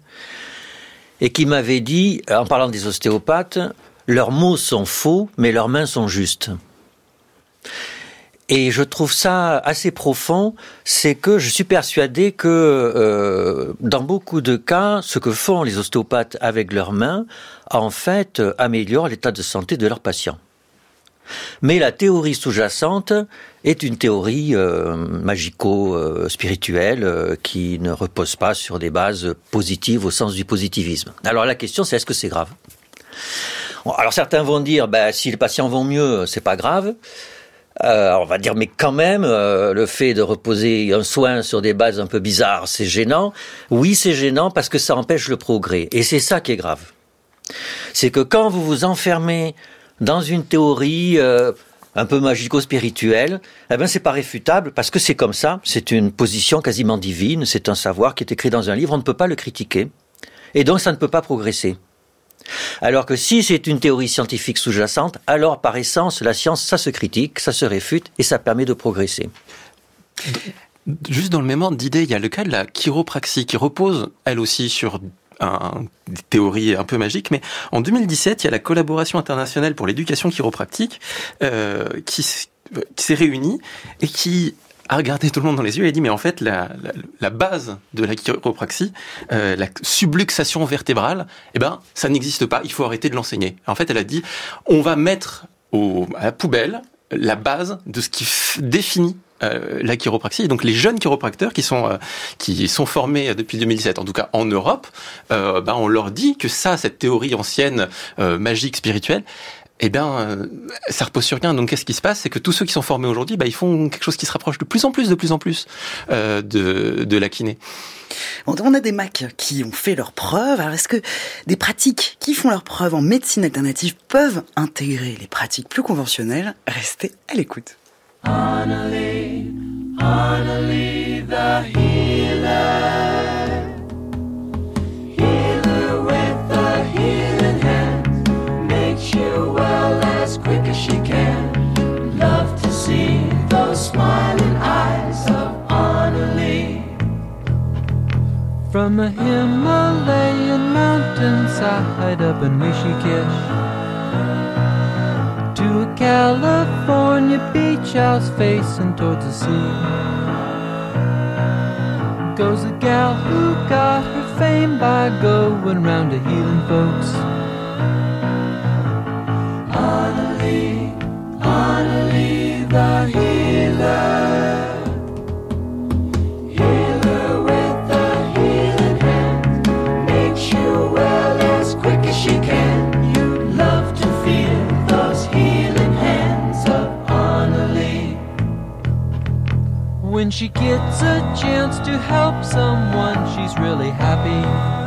et qui m'avait dit, en parlant des ostéopathes, leurs mots sont faux, mais leurs mains sont justes. Et je trouve ça assez profond, c'est que je suis persuadé que euh, dans beaucoup de cas, ce que font les ostéopathes avec leurs mains, en fait, améliore l'état de santé de leurs patients. Mais la théorie sous-jacente est une théorie euh, magico-spirituelle euh, qui ne repose pas sur des bases positives au sens du positivisme. Alors la question, c'est est-ce que c'est grave ? Alors certains vont dire, ben, si les patients vont mieux, c'est pas grave. Euh, on va dire, mais quand même, euh, le fait de reposer un soin sur des bases un peu bizarres, c'est gênant. Oui, c'est gênant parce que ça empêche le progrès. Et c'est ça qui est grave. C'est que quand vous vous enfermez dans une théorie euh, un peu magico-spirituelle, eh ben c'est pas réfutable parce que c'est comme ça. C'est une position quasiment divine. C'est un savoir qui est écrit dans un livre. On ne peut pas le critiquer. Et donc, ça ne peut pas progresser. Alors que si c'est une théorie scientifique sous-jacente, alors par essence, la science, ça se critique, ça se réfute et ça permet de progresser. Juste dans le même ordre d'idée, il y a le cas de la chiropraxie qui repose, elle aussi, sur un, des théories un peu magiques, mais en deux mille dix-sept, il y a la collaboration internationale pour l'éducation chiropractique euh, qui, qui s'est réunie et qui a regardé tout le monde dans les yeux et a dit mais en fait la, la, la base de la chiropraxie, euh, la subluxation vertébrale, eh ben ça n'existe pas, il faut arrêter de l'enseigner. En fait, elle a dit on va mettre au, à la poubelle la base de ce qui f- définit euh, la chiropraxie. Et donc les jeunes chiropracteurs qui sont euh, qui sont formés depuis deux mille dix-sept, en tout cas en Europe, euh, ben on leur dit que ça, cette théorie ancienne, euh, magique, spirituelle, eh bien, euh, ça repose sur rien. Donc, qu'est-ce qui se passe ? C'est que tous ceux qui sont formés aujourd'hui, bah, ils font quelque chose qui se rapproche de plus en plus, de plus en plus euh, de, de la kiné. On a des M A C qui ont fait leurs preuves. Alors, est-ce que des pratiques qui font leurs preuves en médecine alternative peuvent intégrer les pratiques plus conventionnelles ? Restez à l'écoute. Annalie, Annalie the healer, healer with the healing hand, makes you well as quick as she can. Love to see those smiling eyes of Annalie. From a Himalayan mountainside up in Rishikesh to a California beach house facing towards the sea, goes a gal who got her fame by going round to healing folks. Annalie, Annalie the healer, healer with the healing hand, makes you well as quick as she can. You'd love to feel those healing hands of Annalie. When she gets a chance to help someone, she's really happy.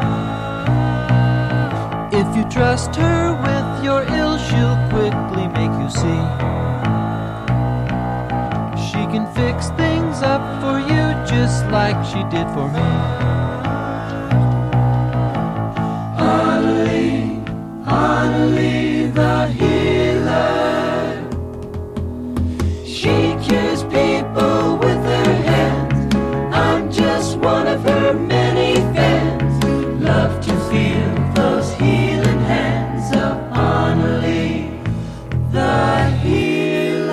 If you trust her with your ill, she'll quickly make you see. She can fix things up for you just like she did for me. Annalie, Annalie the healer, she cures people with her hands. I'm just one of her many fans. Love to feel those healing hands of Annalie the healer,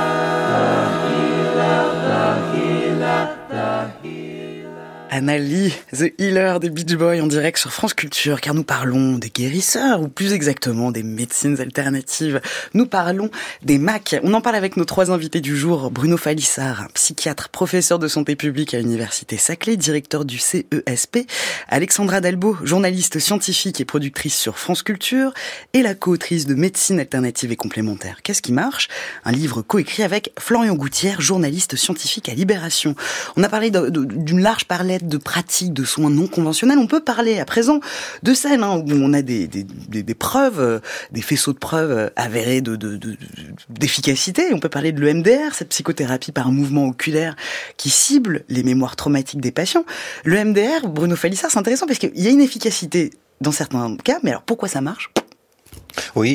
the healer, the healer, the healer. Annalie, The Healer des Beach Boys en direct sur France Culture, car nous parlons des guérisseurs, ou plus exactement des médecines alternatives. Nous parlons des M A C. On en parle avec nos trois invités du jour. Bruno Falissard, psychiatre, professeur de santé publique à l'Université Saclay, directeur du C E S P. Alexandra Dalbeau, journaliste scientifique et productrice sur France Culture, et la co-autrice de Médecine alternative et complémentaire. Qu'est-ce qui marche ? Un livre coécrit avec Florian Gouttière, journaliste scientifique à Libération. On a parlé de, de, d'une large palette de pratiques de soins non conventionnels. On peut parler à présent de scènes hein, où on a des, des, des, des preuves, euh, des faisceaux de preuves avérés de, de, de, d'efficacité. On peut parler de l'E M D R, cette psychothérapie par mouvement oculaire qui cible les mémoires traumatiques des patients. L'E M D R, Bruno Falissard, c'est intéressant parce qu'il y a une efficacité dans certains cas, mais alors pourquoi ça marche ? Oui.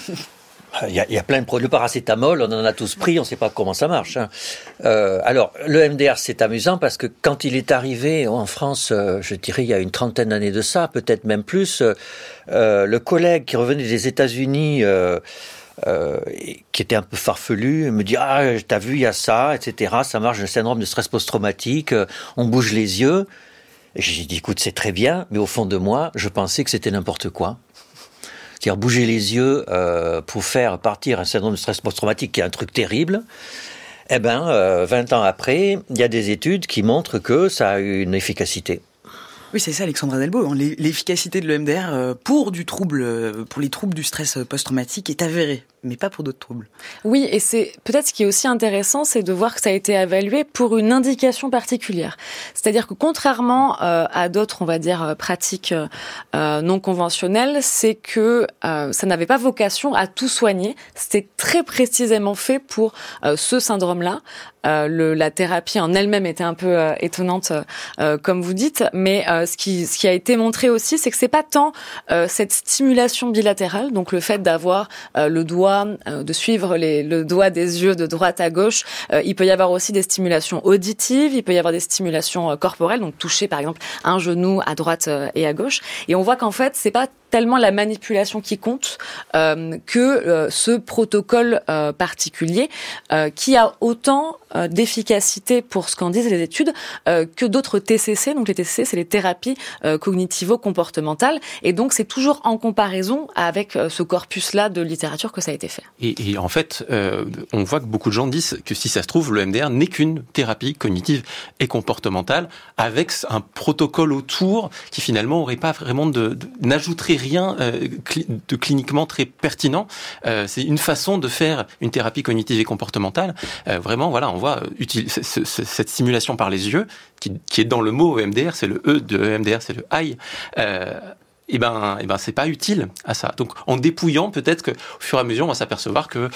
Il y, a, il y a plein de produits. Le paracétamol, on en a tous pris, on ne sait pas comment ça marche. Hein. Euh, alors, le M D R, c'est amusant parce que quand il est arrivé en France, euh, je dirais il y a une trentaine d'années de ça, peut-être même plus, euh, le collègue qui revenait des États-Unis, euh, euh, qui était un peu farfelu, me dit « Ah, t'as vu, il y a ça, et cetera. Ça marche, le syndrome de stress post-traumatique, on bouge les yeux. » Et j'ai dit « Écoute, c'est très bien, mais au fond de moi, je pensais que c'était n'importe quoi. » C'est-à-dire bouger les yeux euh, pour faire partir un syndrome de stress post-traumatique qui est un truc terrible. Eh ben, euh, vingt ans après, il y a des études qui montrent que ça a une efficacité. Oui, c'est ça, Alexandra Delbo. L'efficacité de l'E M D R pour du trouble, pour les troubles du stress post-traumatique est avérée, mais pas pour d'autres troubles. Oui, et c'est peut-être ce qui est aussi intéressant, c'est de voir que ça a été évalué pour une indication particulière. C'est-à-dire que contrairement euh, à d'autres, on va dire, pratiques euh, non conventionnelles, c'est que euh, ça n'avait pas vocation à tout soigner. C'était très précisément fait pour euh, ce syndrome-là. euh, le, la thérapie en elle-même était un peu euh, étonnante, euh, comme vous dites. Mais euh, ce qui ce qui a été montré aussi, c'est que c'est pas tant euh, cette stimulation bilatérale, donc le fait d'avoir euh, le doigt, euh, de suivre les, le doigt des yeux de droite à gauche. Euh, il peut y avoir aussi des stimulations auditives, il peut y avoir des stimulations euh, corporelles, donc toucher par exemple un genou à droite euh, et à gauche. Et on voit qu'en fait, c'est pas tellement la manipulation qui compte euh, que euh, ce protocole euh, particulier euh, qui a autant euh, d'efficacité pour ce qu'en disent les études euh, que d'autres T C C. Donc les T C C, c'est les thérapies euh, cognitivo-comportementales, et donc c'est toujours en comparaison avec euh, ce corpus-là de littérature que ça a été fait. Et, et en fait, euh, on voit que beaucoup de gens disent que si ça se trouve, le M D R n'est qu'une thérapie cognitive et comportementale avec un protocole autour qui finalement aurait pas vraiment de, de n'ajouterait rien euh, cli- de cliniquement très pertinent. Euh, c'est une façon de faire une thérapie cognitive et comportementale. Euh, vraiment, voilà, on voit util- c- c- cette stimulation par les yeux qui, qui est dans le mot E M D R, c'est le E de E M D R, c'est le I. Euh, et ben, et ben, c'est pas utile à ça. Donc, en dépouillant, peut-être que, au fur et à mesure, on va s'apercevoir que,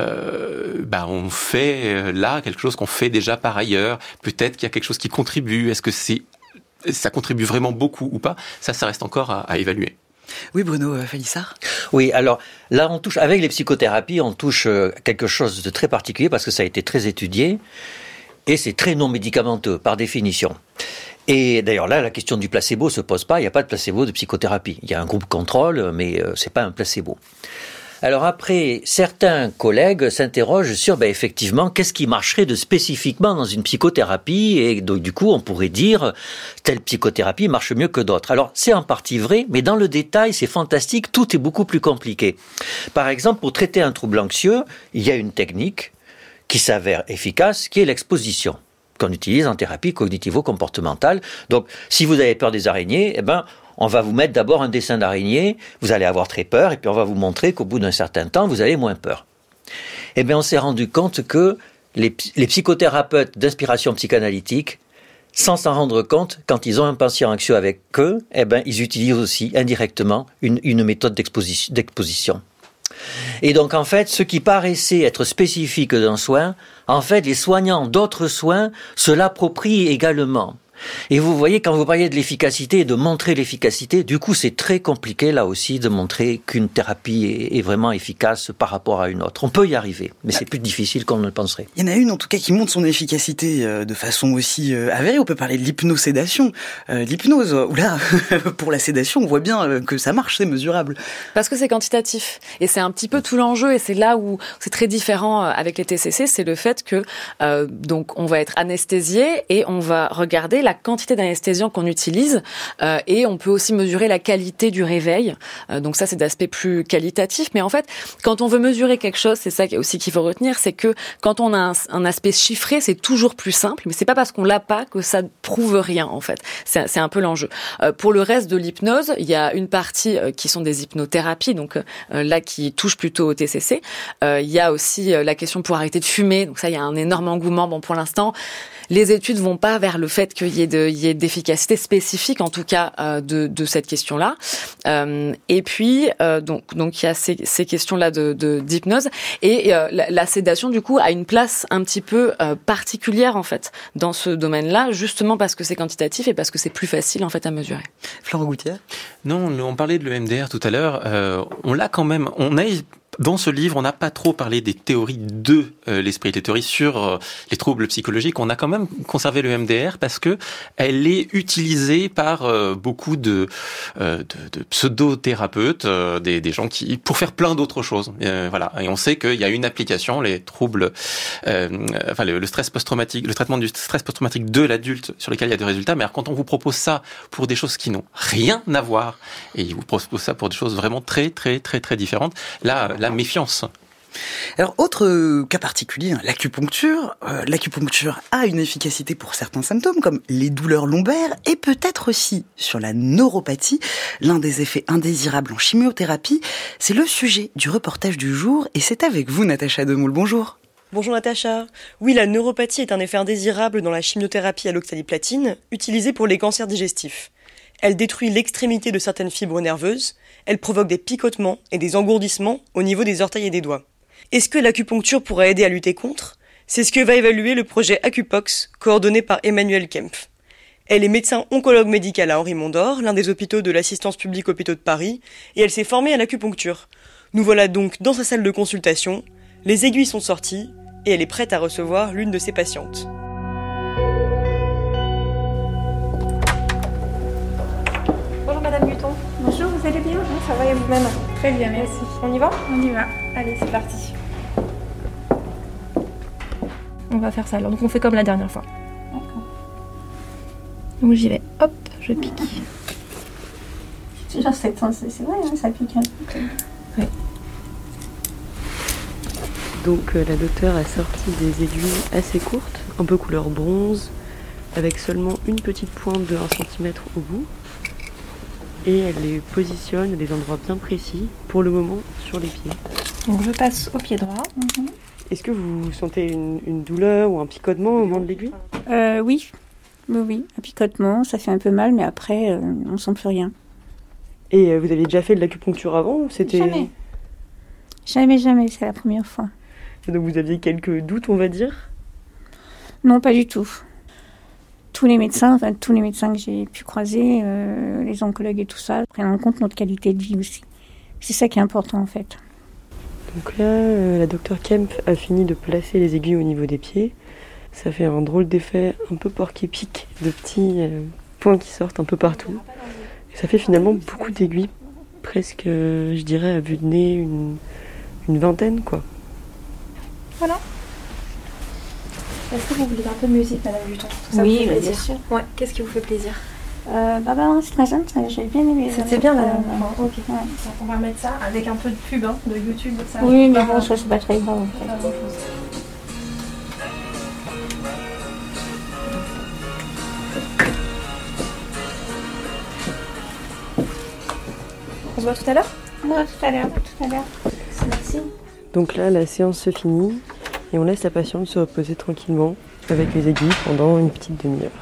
euh, ben, on fait là quelque chose qu'on fait déjà par ailleurs. Peut-être qu'il y a quelque chose qui contribue. Est-ce que c'est, ça contribue vraiment beaucoup ou pas? Ça, ça reste encore à, à évaluer. Oui, Bruno euh, Falissard. Oui, alors là, on touche, avec les psychothérapies, on touche euh, quelque chose de très particulier parce que ça a été très étudié et c'est très non médicamenteux, par définition. Et d'ailleurs, là, la question du placebo se pose pas. Il n'y a pas de placebo de psychothérapie. Il y a un groupe contrôle, mais euh, c'est pas un placebo. Alors après, certains collègues s'interrogent sur, ben, effectivement, qu'est-ce qui marcherait de spécifiquement dans une psychothérapie, et donc du coup, on pourrait dire, telle psychothérapie marche mieux que d'autres. Alors, c'est en partie vrai, mais dans le détail, c'est fantastique, tout est beaucoup plus compliqué. Par exemple, pour traiter un trouble anxieux, il y a une technique qui s'avère efficace, qui est l'exposition, qu'on utilise en thérapie cognitivo-comportementale. Donc, si vous avez peur des araignées, eh ben, on va vous mettre d'abord un dessin d'araignée, vous allez avoir très peur, et puis on va vous montrer qu'au bout d'un certain temps, vous avez moins peur. Eh bien, on s'est rendu compte que les, les psychothérapeutes d'inspiration psychanalytique, sans s'en rendre compte, quand ils ont un patient anxieux avec eux, eh bien, ils utilisent aussi indirectement une, une méthode d'exposition, d'exposition. Et donc, en fait, ce qui paraissait être spécifique d'un soin, en fait, les soignants d'autres soins se l'approprient également. Et vous voyez, quand vous parliez de l'efficacité et de montrer l'efficacité, du coup, c'est très compliqué, là aussi, de montrer qu'une thérapie est, est vraiment efficace par rapport à une autre. On peut y arriver, mais c'est plus difficile qu'on ne le penserait. Il y en a une, en tout cas, qui montre son efficacité euh, de façon aussi euh, avérée. On peut parler de l'hypnosédation. Euh, l'hypnose, oula, pour la sédation, on voit bien euh, que ça marche, c'est mesurable. Parce que c'est quantitatif. Et c'est un petit peu tout l'enjeu, et c'est là où c'est très différent avec les T C C, c'est le fait que, euh, donc, on va être anesthésié et on va regarder la la quantité d'anesthésiant qu'on utilise euh, et on peut aussi mesurer la qualité du réveil. Euh, donc ça, c'est d'aspect plus qualitatif. Mais en fait, quand on veut mesurer quelque chose, c'est ça aussi qu'il faut retenir, c'est que quand on a un, un aspect chiffré, c'est toujours plus simple. Mais c'est pas parce qu'on l'a pas que ça ne prouve rien, en fait. C'est, c'est un peu l'enjeu. Euh, pour le reste de l'hypnose, il y a une partie euh, qui sont des hypnothérapies, donc euh, là qui touche plutôt au T C C. Euh, il y a aussi euh, la question pour arrêter de fumer. Donc ça, il y a un énorme engouement. Bon, pour l'instant, les études vont pas vers le fait qu'il y ait de, il y ait d'efficacité spécifique, en tout cas, euh, de, de cette question-là. Euh, et puis, euh, donc, donc il y a ces, ces questions-là de, de, d'hypnose. Et euh, la, la sédation, du coup, a une place un petit peu euh, particulière, en fait, dans ce domaine-là, justement parce que c'est quantitatif et parce que c'est plus facile, en fait, à mesurer. Florent Goutier ? Non, on parlait de l'E M D R tout à l'heure. Euh, on l'a quand même. On a Dans ce livre, on n'a pas trop parlé des théories de euh, l'esprit, des théories sur euh, les troubles psychologiques. On a quand même conservé le M D R parce que elle est utilisée par euh, beaucoup de, euh, de, de pseudo-thérapeutes, euh, des, des gens qui pour faire plein d'autres choses. Euh, voilà, et on sait qu'il y a une application, les troubles, euh, enfin le, le stress post-traumatique, le traitement du stress post-traumatique de l'adulte sur lequel il y a des résultats. Mais alors, quand on vous propose ça pour des choses qui n'ont rien à voir et il vous propose ça pour des choses vraiment très très très très différentes, là la méfiance. Alors, autre cas particulier, hein, l'acupuncture. Euh, l'acupuncture a une efficacité pour certains symptômes, comme les douleurs lombaires, et peut-être aussi sur la neuropathie. L'un des effets indésirables en chimiothérapie, c'est le sujet du reportage du jour, et c'est avec vous, Natacha Demoule. Bonjour. Bonjour Natacha. Oui, la neuropathie est un effet indésirable dans la chimiothérapie à l'oxaliplatine, utilisée pour les cancers digestifs. Elle détruit l'extrémité de certaines fibres nerveuses, elle provoque des picotements et des engourdissements au niveau des orteils et des doigts. Est-ce que l'acupuncture pourrait aider à lutter contre ? C'est ce que va évaluer le projet Acupox, coordonné par Emmanuelle Kempf. Elle est médecin oncologue médicale à Henri Mondor, l'un des hôpitaux de l'assistance publique hôpitaux de Paris, et elle s'est formée à l'acupuncture. Nous voilà donc dans sa salle de consultation, les aiguilles sont sorties, et elle est prête à recevoir l'une de ses patientes. Bonjour Madame Buton. Bonjour, vous allez bien? Oui, ça va et vous-même? Très bien, merci. On y va? On y va. Allez, c'est parti. On va faire ça alors, donc on fait comme la dernière fois. D'accord. Donc j'y vais, hop, je pique. Toujours cette sensation, c'est vrai, hein, ça pique un peu. Oui. Donc euh, la docteure a sorti des aiguilles assez courtes, un peu couleur bronze, avec seulement une petite pointe de un centimètre au bout. Et elle les positionne à des endroits bien précis, pour le moment sur les pieds. Donc je passe au pied droit. Mm-hmm. Est-ce que vous sentez une, une douleur ou un picotement au moment de l'aiguille? euh, Oui, oui, oui, un picotement, ça fait un peu mal, mais après, euh, on ne sent plus rien. Et euh, vous aviez déjà fait de l'acupuncture avant ou c'était... Jamais. Jamais, jamais, c'est la première fois. Et donc vous aviez quelques doutes, on va dire? Non, pas du tout. Tous les médecins, enfin tous les médecins que j'ai pu croiser, euh, les oncologues et tout ça, prennent en compte notre qualité de vie aussi. C'est ça qui est important en fait. Donc là, euh, la docteure Kempf a fini de placer les aiguilles au niveau des pieds. Ça fait un drôle d'effet un peu porc-épic, de petits euh, points qui sortent un peu partout. Et ça fait finalement beaucoup d'aiguilles, presque, euh, je dirais, à vue de nez, une, une vingtaine quoi. Voilà. Est-ce que vous voulez un peu de musique, Madame Buton? Ça oui, vous fait bien sûr. Ouais. Qu'est-ce qui vous fait plaisir? Euh, Barbara Streisand, j'ai bien aimé. C'était bien là. Euh, ok. Ouais. On va remettre ça avec un peu de pub hein, de YouTube. Ça oui, mais bon, ça c'est pas très grave. En fait. On se voit tout à l'heure? Ouais, tout à l'heure, tout à l'heure. Merci. Donc là, la séance se finit et on laisse la patiente se reposer tranquillement avec les aiguilles pendant une petite demi-heure.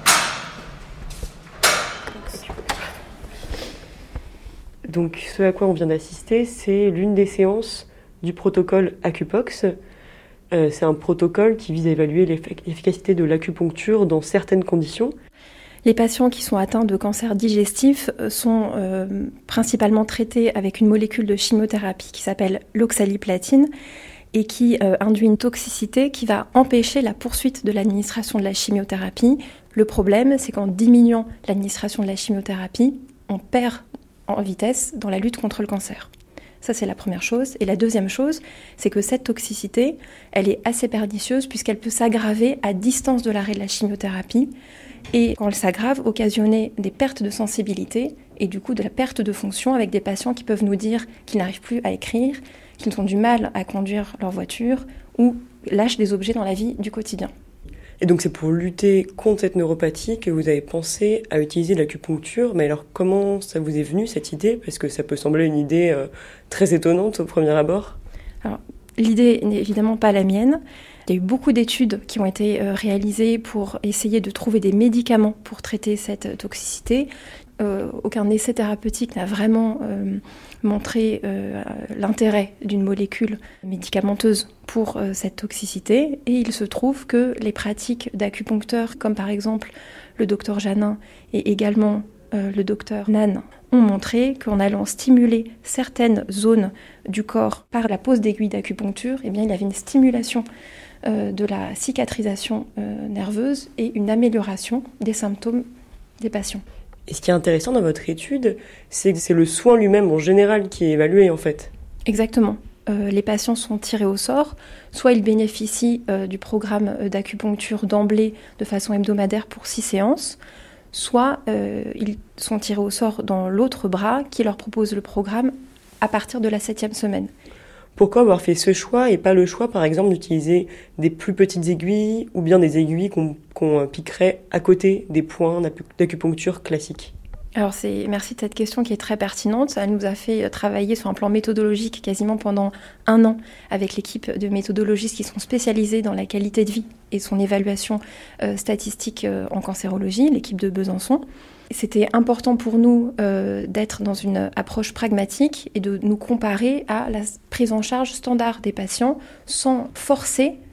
Donc ce à quoi on vient d'assister, c'est l'une des séances du protocole Acupox. Euh, c'est un protocole qui vise à évaluer l'efficacité de l'acupuncture dans certaines conditions. Les patients qui sont atteints de cancer digestif sont euh, principalement traités avec une molécule de chimiothérapie qui s'appelle l'oxaliplatine et qui euh, induit une toxicité qui va empêcher la poursuite de l'administration de la chimiothérapie. Le problème, c'est qu'en diminuant l'administration de la chimiothérapie, on perd en vitesse dans la lutte contre le cancer. Ça, c'est la première chose. Et la deuxième chose, c'est que cette toxicité, elle est assez pernicieuse puisqu'elle peut s'aggraver à distance de l'arrêt de la chimiothérapie. Et quand elle s'aggrave, occasionner des pertes de sensibilité et du coup de la perte de fonction avec des patients qui peuvent nous dire qu'ils n'arrivent plus à écrire, qu'ils ont du mal à conduire leur voiture ou lâchent des objets dans la vie du quotidien. Et donc c'est pour lutter contre cette neuropathie que vous avez pensé à utiliser l'acupuncture. Mais alors comment ça vous est venu cette idée? Parce que ça peut sembler une idée euh, très étonnante au premier abord. Alors, l'idée n'est évidemment pas la mienne. Il y a eu beaucoup d'études qui ont été euh, réalisées pour essayer de trouver des médicaments pour traiter cette toxicité. Euh, aucun essai thérapeutique n'a vraiment euh, montré euh, l'intérêt d'une molécule médicamenteuse pour euh, cette toxicité. Et il se trouve que les pratiques d'acupuncteurs, comme par exemple le docteur Janin et également euh, le docteur Nan, ont montré qu'en allant stimuler certaines zones du corps par la pose d'aiguilles d'acupuncture, eh bien, il y avait une stimulation euh, de la cicatrisation euh, nerveuse et une amélioration des symptômes des patients. Et ce qui est intéressant dans votre étude, c'est que c'est le soin lui-même en général qui est évalué en fait. Exactement. Euh, les patients sont tirés au sort, soit ils bénéficient euh, du programme d'acupuncture d'emblée de façon hebdomadaire pour six séances, soit euh, ils sont tirés au sort dans l'autre bras qui leur propose le programme à partir de la septième semaine. Pourquoi avoir fait ce choix et pas le choix, par exemple, d'utiliser des plus petites aiguilles ou bien des aiguilles qu'on, qu'on piquerait à côté des points d'acupuncture classiques? Alors c'est, merci de cette question qui est très pertinente. Ça nous a fait travailler sur un plan méthodologique quasiment pendant un an avec l'équipe de méthodologistes qui sont spécialisés dans la qualité de vie et son évaluation euh, statistique euh, en cancérologie, l'équipe de Besançon. C'était important pour nous euh, d'être dans une approche pragmatique et de nous comparer à la prise en charge standard des patients sans forcer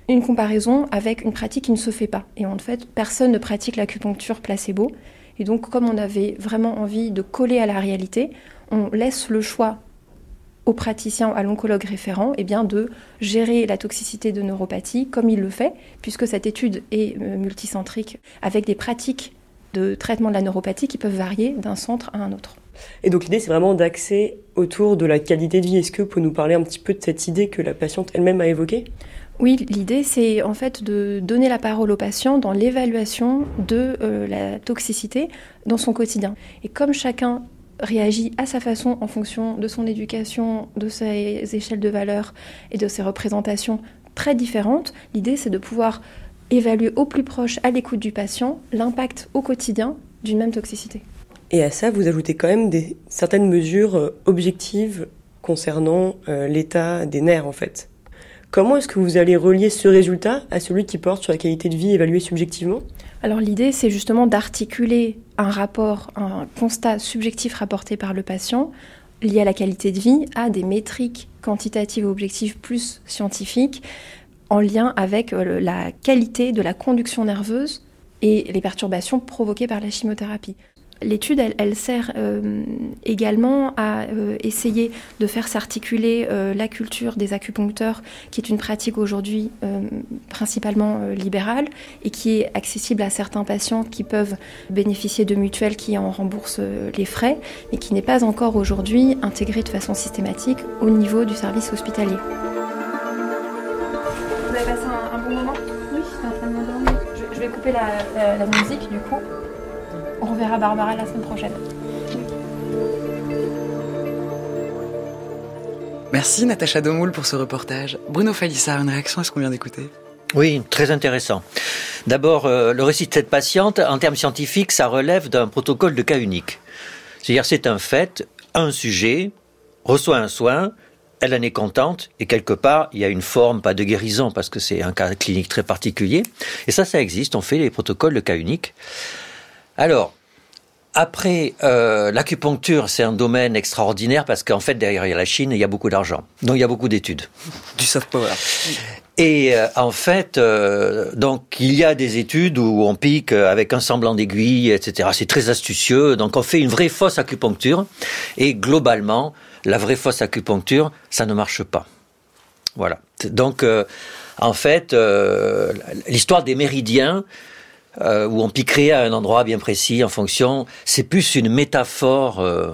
une comparaison avec une pratique qui ne se fait pas. Et en fait, personne ne pratique l'acupuncture placebo. Et donc, comme on avait vraiment envie de coller à la réalité, on laisse le choix au praticien, à l'oncologue référent, eh bien, de gérer la toxicité de neuropathie comme il le fait, puisque cette étude est multicentrique, avec des pratiques de traitement de la neuropathie qui peuvent varier d'un centre à un autre. Et donc l'idée, c'est vraiment d'axer autour de la qualité de vie. Est-ce que vous pouvez nous parler un petit peu de cette idée que la patiente elle-même a évoquée ? Oui, l'idée, c'est en fait de donner la parole au patient dans l'évaluation de euh, la toxicité dans son quotidien. Et comme chacun réagit à sa façon en fonction de son éducation, de ses échelles de valeur et de ses représentations très différentes, l'idée, c'est de pouvoir évaluer au plus proche, à l'écoute du patient, l'impact au quotidien d'une même toxicité. Et à ça, vous ajoutez quand même des, certaines mesures euh, objectives concernant euh, l'état des nerfs, en fait. Comment est-ce que vous allez relier ce résultat à celui qui porte sur la qualité de vie évaluée subjectivement ? Alors l'idée, c'est justement d'articuler un rapport, un constat subjectif rapporté par le patient lié à la qualité de vie à des métriques quantitatives et objectives plus scientifiques en lien avec euh, la qualité de la conduction nerveuse et les perturbations provoquées par la chimiothérapie. L'étude, elle, elle sert euh, également à euh, essayer de faire s'articuler euh, la culture des acupuncteurs, qui est une pratique aujourd'hui euh, principalement euh, libérale et qui est accessible à certains patients qui peuvent bénéficier de mutuelles qui en remboursent euh, les frais, mais qui n'est pas encore aujourd'hui intégrée de façon systématique au niveau du service hospitalier. Vous avez passé un, un bon moment ? Oui, je suis en train de m'endormir. Je, je vais couper la, la, la musique du coup. On reverra Barbara la semaine prochaine. Merci Natacha Demoule pour ce reportage. Bruno Falissard, une réaction à ce qu'on vient d'écouter ? Oui, très intéressant. D'abord, euh, le récit de cette patiente, en termes scientifiques, ça relève d'un protocole de cas unique. C'est-à-dire, c'est un fait, un sujet reçoit un soin, elle en est contente, et quelque part, il y a une forme, pas de guérison, parce que c'est un cas clinique très particulier. Et ça, ça existe, on fait les protocoles de cas uniques. Alors, après, euh, l'acupuncture, c'est un domaine extraordinaire parce qu'en fait, derrière la Chine, il y a beaucoup d'argent. Donc, il y a beaucoup d'études. Du soft power. Et euh, en fait, euh, donc, il y a des études où on pique avec un semblant d'aiguille, et cetera. C'est très astucieux. Donc, on fait une vraie fausse acupuncture. Et globalement, la vraie fausse acupuncture, ça ne marche pas. Voilà. Donc, euh, en fait, euh, l'histoire des méridiens, Euh, où on piquerait à un endroit bien précis en fonction, c'est plus une métaphore euh,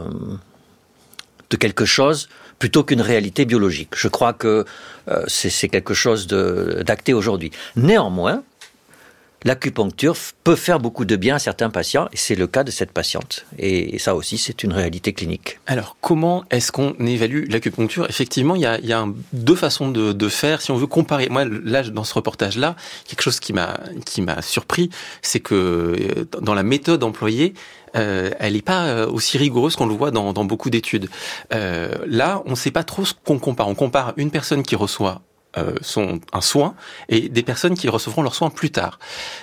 de quelque chose plutôt qu'une réalité biologique. Je crois que euh, c'est, c'est quelque chose de, d'acté aujourd'hui. Néanmoins, l'acupuncture peut faire beaucoup de bien à certains patients, et c'est le cas de cette patiente. Et, et ça aussi, c'est une réalité clinique. Alors, comment est-ce qu'on évalue l'acupuncture ? Effectivement, il y a, il y a un, deux façons de, de faire. Si on veut comparer, moi, là, dans ce reportage-là, quelque chose qui m'a, qui m'a surpris, c'est que dans la méthode employée, euh, elle n'est pas aussi rigoureuse qu'on le voit dans, dans beaucoup d'études. Euh, là, on ne sait pas trop ce qu'on compare. On compare une personne qui reçoit Euh, sont un soin et des personnes qui recevront leurs soins plus tard.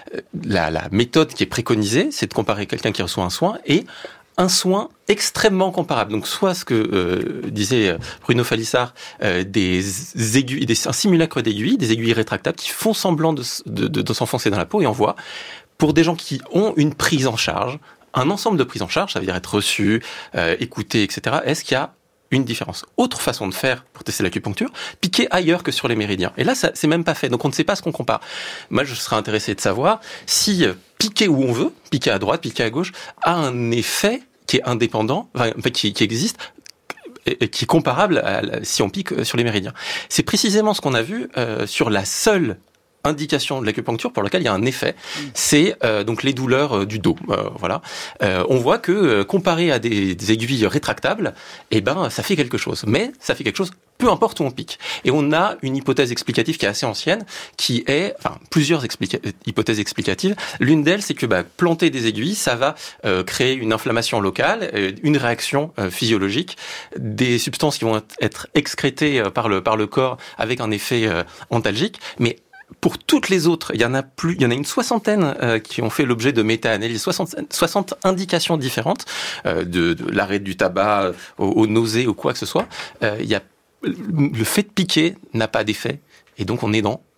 La, la méthode qui est préconisée, c'est de comparer quelqu'un qui reçoit un soin et un soin extrêmement comparable. Donc soit ce que euh, disait Bruno Falissard, euh, des aiguilles, des, un simulacre d'aiguilles, des aiguilles rétractables qui font semblant de, de, de, de s'enfoncer dans la peau, et on voit, pour des gens qui ont une prise en charge, un ensemble de prises en charge, ça veut dire être reçu, euh, écouté, et cetera, est-ce qu'il y a une différence. Autre façon de faire pour tester l'acupuncture, piquer ailleurs que sur les méridiens. Et là, ça, c'est même pas fait. Donc, on ne sait pas ce qu'on compare. Moi, je serais intéressé de savoir si piquer où on veut, piquer à droite, piquer à gauche, a un effet qui est indépendant, enfin, qui, qui existe, et qui est comparable à, si on pique sur les méridiens. C'est précisément ce qu'on a vu euh, sur la seule indication de l'acupuncture pour laquelle il y a un effet, c'est euh, donc les douleurs euh, du dos. Euh, voilà, euh, on voit que euh, comparé à des, des aiguilles rétractables, eh ben ça fait quelque chose. Mais ça fait quelque chose, peu importe où on pique. Et on a une hypothèse explicative qui est assez ancienne, qui est, enfin plusieurs explica- hypothèses explicatives. L'une d'elles, c'est que bah, planter des aiguilles, ça va euh, créer une inflammation locale, euh, une réaction euh, physiologique, des substances qui vont être excrétées euh, par le par le corps avec un effet euh, antalgique, mais pour toutes les autres, il y en a plus, il y en a une soixantaine euh, qui ont fait l'objet de méta-analyses, soixante, soixante indications différentes, euh, de, de l'arrêt du tabac euh, aux, aux nausées ou quoi que ce soit. Euh, il y a, le fait de piquer n'a pas d'effet, et donc on est dans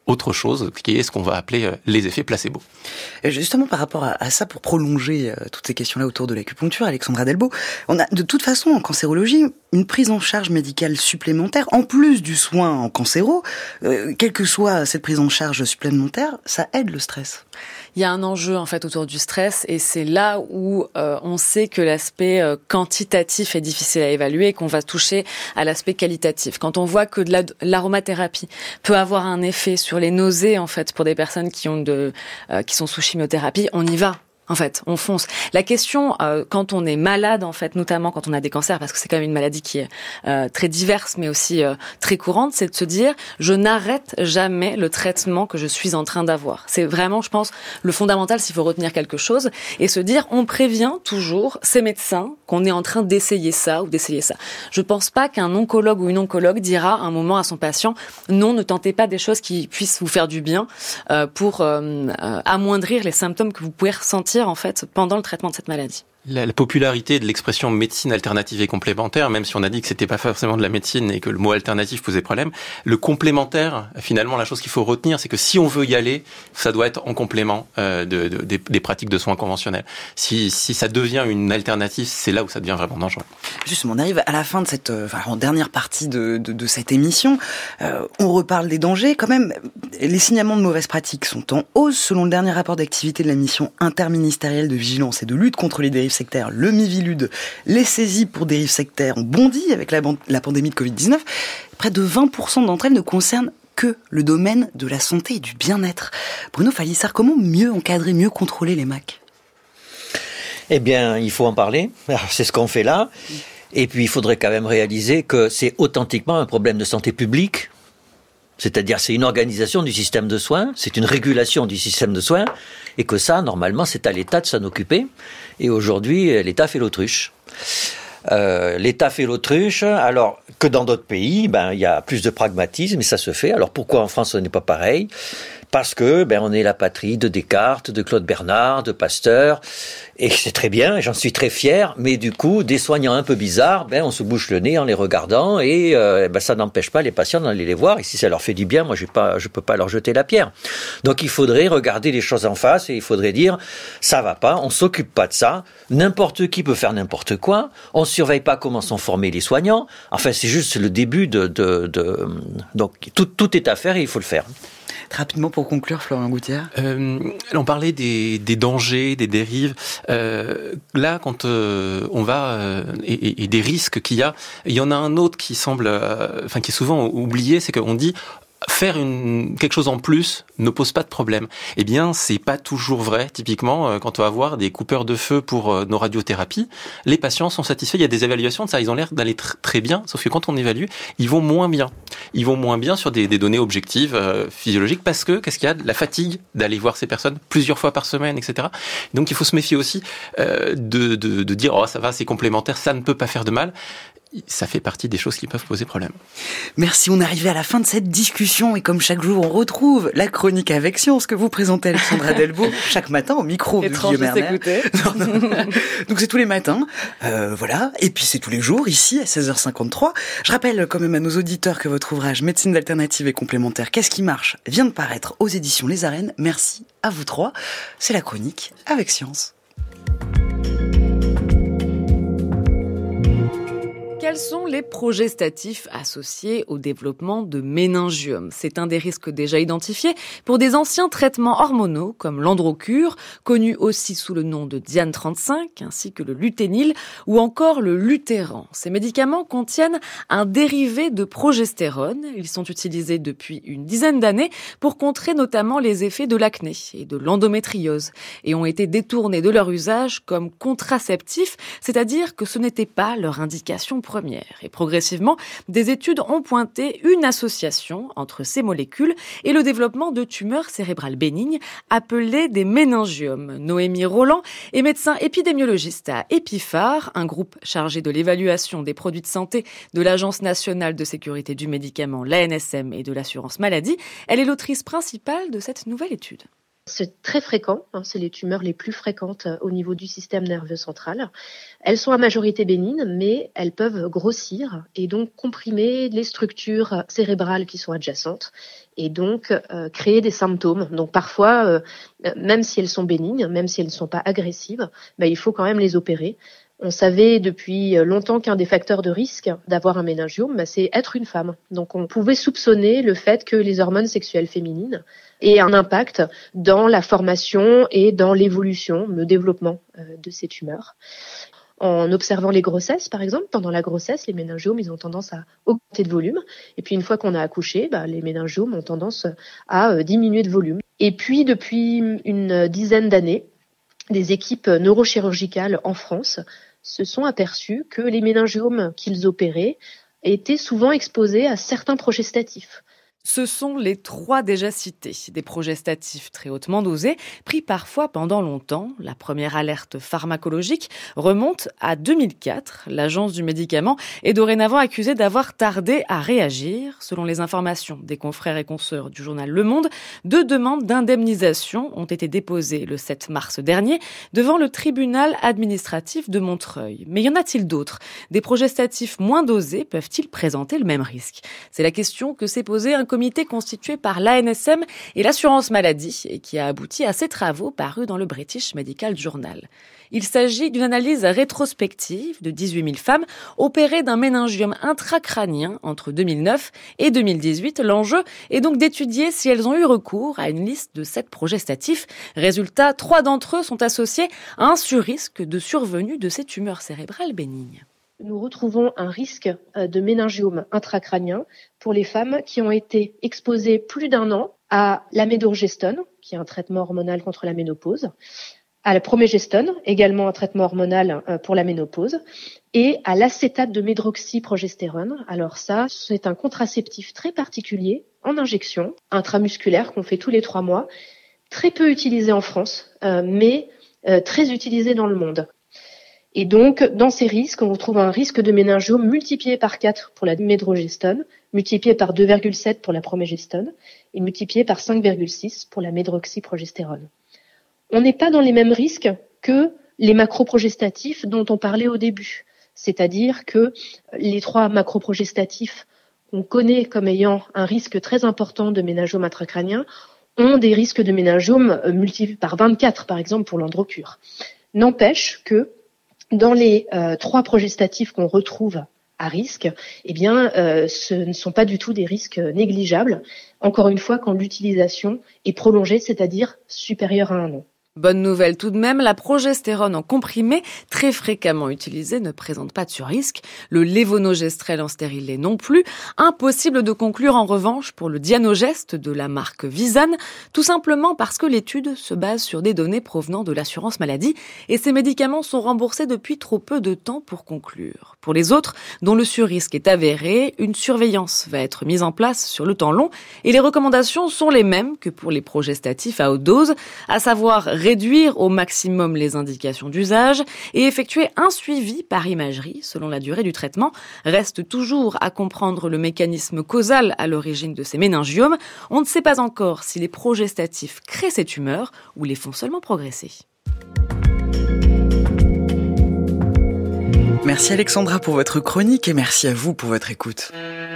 autre chose, qui est ce qu'on va appeler les effets placebo. Et justement, par rapport à, à ça, pour prolonger euh, toutes ces questions-là autour de l'acupuncture, Alexandra Delbo, on a de toute façon en cancérologie une prise en charge médicale supplémentaire, en plus du soin en cancéro, euh, quelle que soit cette prise en charge supplémentaire, ça aide le stress. Il y a un enjeu en fait autour du stress et c'est là où euh, on sait que l'aspect euh, quantitatif est difficile à évaluer et qu'on va toucher à l'aspect qualitatif. Quand on voit que de la, l'aromathérapie peut avoir un effet sur les nausées en fait pour des personnes qui ont de euh, qui sont sous chimiothérapie, on y va. En fait, on fonce. La question, euh, quand on est malade, en fait, notamment quand on a des cancers, parce que c'est quand même une maladie qui est euh, très diverse, mais aussi euh, très courante, c'est de se dire, je n'arrête jamais le traitement que je suis en train d'avoir. C'est vraiment, je pense, le fondamental s'il faut retenir quelque chose, et se dire, on prévient toujours ces médecins qu'on est en train d'essayer ça ou d'essayer ça. Je pense pas qu'un oncologue ou une oncologue dira un moment à son patient, non, ne tentez pas des choses qui puissent vous faire du bien euh, pour euh, euh, amoindrir les symptômes que vous pouvez ressentir en fait pendant le traitement de cette maladie. La, la popularité de l'expression médecine alternative et complémentaire, même si on a dit que c'était pas forcément de la médecine et que le mot alternatif posait problème, le complémentaire, finalement, la chose qu'il faut retenir, c'est que si on veut y aller, ça doit être en complément euh, de, de, des, des pratiques de soins conventionnels. Si, si ça devient une alternative, c'est là où ça devient vraiment dangereux. Justement, on arrive à la fin de cette, enfin, en dernière partie de, de, de cette émission. Euh, on reparle des dangers. Quand même, les signalements de mauvaises pratiques sont en hausse. Selon le dernier rapport d'activité de la mission interministérielle de vigilance et de lutte contre les dérives sectaires, le Miviludes, les saisies pour dérives sectaires ont bondi avec la, la pandémie de covid dix-neuf. Près de vingt pour cent d'entre elles ne concernent que le domaine de la santé et du bien-être. Bruno Falissard, comment mieux encadrer, mieux contrôler les M A C ? Eh bien, il faut en parler. Alors, c'est ce qu'on fait là. Et puis, il faudrait quand même réaliser que c'est authentiquement un problème de santé publique. C'est-à-dire, c'est une organisation du système de soins, c'est une régulation du système de soins, et que ça, normalement, c'est à l'État de s'en occuper. Et aujourd'hui, l'État fait l'autruche. Euh, L'État fait l'autruche, alors que dans d'autres pays, ben, il y a plus de pragmatisme, et ça se fait. Alors pourquoi en France, ce n'est pas pareil ? Parce que ben on est la patrie de Descartes, de Claude Bernard, de Pasteur, et c'est très bien, j'en suis très fier, mais du coup, des soignants un peu bizarres, ben on se bouche le nez en les regardant, et euh, ben ça n'empêche pas les patients d'aller les voir, et si ça leur fait du bien, moi j'ai pas, je peux pas leur jeter la pierre. Donc il faudrait regarder les choses en face, et il faudrait dire, ça va pas, on s'occupe pas de ça, n'importe qui peut faire n'importe quoi, on surveille pas comment sont formés les soignants, enfin c'est juste le début de... de, de donc tout, tout est à faire et il faut le faire. Très rapidement pour conclure, Florian Gouttière. Euh, on parlait des, des dangers, des dérives. Euh, là, quand euh, on va euh, et, et des risques qu'il y a, il y en a un autre qui semble, euh, enfin qui est souvent oublié, c'est qu'on dit faire une, quelque chose en plus ne pose pas de problème. Eh bien, c'est pas toujours vrai. Typiquement, quand on va avoir des coupeurs de feu pour nos radiothérapies, les patients sont satisfaits. Il y a des évaluations de ça. Ils ont l'air d'aller tr- très bien. Sauf que quand on évalue, ils vont moins bien. Ils vont moins bien sur des, des données objectives, euh, physiologiques, parce que, qu'est-ce qu'il y a ? La fatigue d'aller voir ces personnes plusieurs fois par semaine, et cetera. Donc, il faut se méfier aussi euh, de, de, de dire, oh, ça va, c'est complémentaire, ça ne peut pas faire de mal. Ça fait partie des choses qui peuvent poser problème. Merci, on est arrivé à la fin de cette discussion et comme chaque jour, on retrouve la chronique avec science que vous présentez Alexandra Delbo chaque matin au micro de Guillaume Erner. Non, non. Donc c'est tous les matins, euh, voilà, et puis c'est tous les jours ici à seize heures cinquante-trois. Je rappelle quand même à nos auditeurs que votre ouvrage Médecine d'alternative et complémentaire, qu'est-ce qui marche, vient de paraître aux éditions Les Arènes. Merci à vous trois. C'est la chronique avec science. Quels sont les progestatifs associés au développement de méningiome ? C'est un des risques déjà identifiés pour des anciens traitements hormonaux comme l'androcure, connu aussi sous le nom de Diane trente-cinq, ainsi que le luténil ou encore le lutéran. Ces médicaments contiennent un dérivé de progestérone. Ils sont utilisés depuis une dizaine d'années pour contrer notamment les effets de l'acné et de l'endométriose et ont été détournés de leur usage comme contraceptifs, c'est-à-dire que ce n'était pas leur indication première. Et progressivement, des études ont pointé une association entre ces molécules et le développement de tumeurs cérébrales bénignes appelées des méningiomes. Noémie Roland est médecin épidémiologiste à Epiphar, un groupe chargé de l'évaluation des produits de santé de l'Agence nationale de sécurité du médicament, l'A N S M, et de l'assurance maladie. Elle est l'autrice principale de cette nouvelle étude. C'est très fréquent, hein, c'est les tumeurs les plus fréquentes au niveau du système nerveux central. Elles sont à majorité bénignes, mais elles peuvent grossir et donc comprimer les structures cérébrales qui sont adjacentes et donc euh, créer des symptômes. Donc parfois, euh, même si elles sont bénignes, même si elles ne sont pas agressives, bah, il faut quand même les opérer. On savait depuis longtemps qu'un des facteurs de risque d'avoir un méningiome, bah, c'est être une femme. Donc on pouvait soupçonner le fait que les hormones sexuelles féminines aient un impact dans la formation et dans l'évolution, le développement euh, de ces tumeurs. En observant les grossesses, par exemple, pendant la grossesse, les méningiomes, ils ont tendance à augmenter de volume. Et puis une fois qu'on a accouché, bah, les méningiomes ont tendance à euh, diminuer de volume. Et puis depuis une dizaine d'années, des équipes neurochirurgicales en France se sont aperçues que les méningiomes qu'ils opéraient étaient souvent exposés à certains progestatifs. Ce sont les trois déjà cités, des progestatifs très hautement dosés, pris parfois pendant longtemps. La première alerte pharmacologique remonte à deux mille quatre. L'agence du médicament est dorénavant accusée d'avoir tardé à réagir. Selon les informations des confrères et consoeurs du journal Le Monde, deux demandes d'indemnisation ont été déposées le sept mars dernier devant le tribunal administratif de Montreuil. Mais y en a-t-il d'autres ? Des progestatifs moins dosés peuvent-ils présenter le même risque ? C'est la question que s'est posée un comité constitué par l'A N S M et l'assurance maladie et qui a abouti à ces travaux parus dans le British Medical Journal. Il s'agit d'une analyse rétrospective de dix-huit mille femmes opérées d'un méningiome intracrânien entre deux mille neuf et deux mille dix-huit. L'enjeu est donc d'étudier si elles ont eu recours à une liste de sept progestatifs. Résultat, trois d'entre eux sont associés à un surrisque de survenue de ces tumeurs cérébrales bénignes. Nous retrouvons un risque de méningiome intracrânien pour les femmes qui ont été exposées plus d'un an à l'amédorgestone, qui est un traitement hormonal contre la ménopause, à la promégestone, également un traitement hormonal pour la ménopause, et à l'acétate de médroxyprogestérone. Alors ça, c'est un contraceptif très particulier en injection, intramusculaire qu'on fait tous les trois mois, très peu utilisé en France, euh, mais euh, très utilisé dans le monde. Et donc, dans ces risques, on retrouve un risque de méningiome multiplié par quatre pour la médrogestone, multiplié par deux virgule sept pour la promégestone et multiplié par cinq virgule six pour la médroxyprogestérone. On n'est pas dans les mêmes risques que les macroprogestatifs dont on parlait au début. C'est-à-dire que les trois macroprogestatifs qu'on connaît comme ayant un risque très important de méningiome intracrânien ont des risques de méningiome multipliés par vingt-quatre, par exemple, pour l'androcure. N'empêche que dans les euh, trois progestatifs qu'on retrouve à risque, eh bien, euh, ce ne sont pas du tout des risques négligeables. Encore une fois, quand l'utilisation est prolongée, c'est-à-dire supérieure à un an. Bonne nouvelle tout de même, la progestérone en comprimé, très fréquemment utilisée, ne présente pas de surrisque. Le lévonorgestrel en stérilet non plus. Impossible de conclure en revanche pour le Dianogest de la marque Visan, tout simplement parce que l'étude se base sur des données provenant de l'assurance maladie et ces médicaments sont remboursés depuis trop peu de temps pour conclure. Pour les autres, dont le surrisque est avéré, une surveillance va être mise en place sur le temps long et les recommandations sont les mêmes que pour les progestatifs à haute dose, à savoir réduire au maximum les indications d'usage et effectuer un suivi par imagerie selon la durée du traitement. Reste toujours à comprendre le mécanisme causal à l'origine de ces méningiomes. On ne sait pas encore si les progestatifs créent ces tumeurs ou les font seulement progresser. Merci Alexandra pour votre chronique et merci à vous pour votre écoute.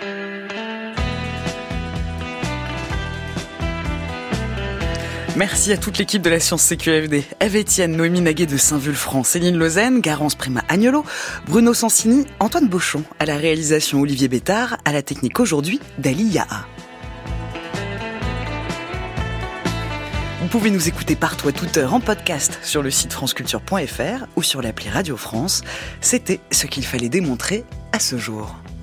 Merci à toute l'équipe de la Science C Q F D. Eve Etienne, Noémie Naguet de Saint-Vulfranc, Céline Lausanne, Garance Prima-Agnolo, Bruno Sansini, Antoine Beauchamp, à la réalisation Olivier Bétard, à la technique aujourd'hui Dali Yaha. Vous pouvez nous écouter partout à toute heure en podcast sur le site franceculture point f r ou sur l'appli Radio France. C'était ce qu'il fallait démontrer à ce jour.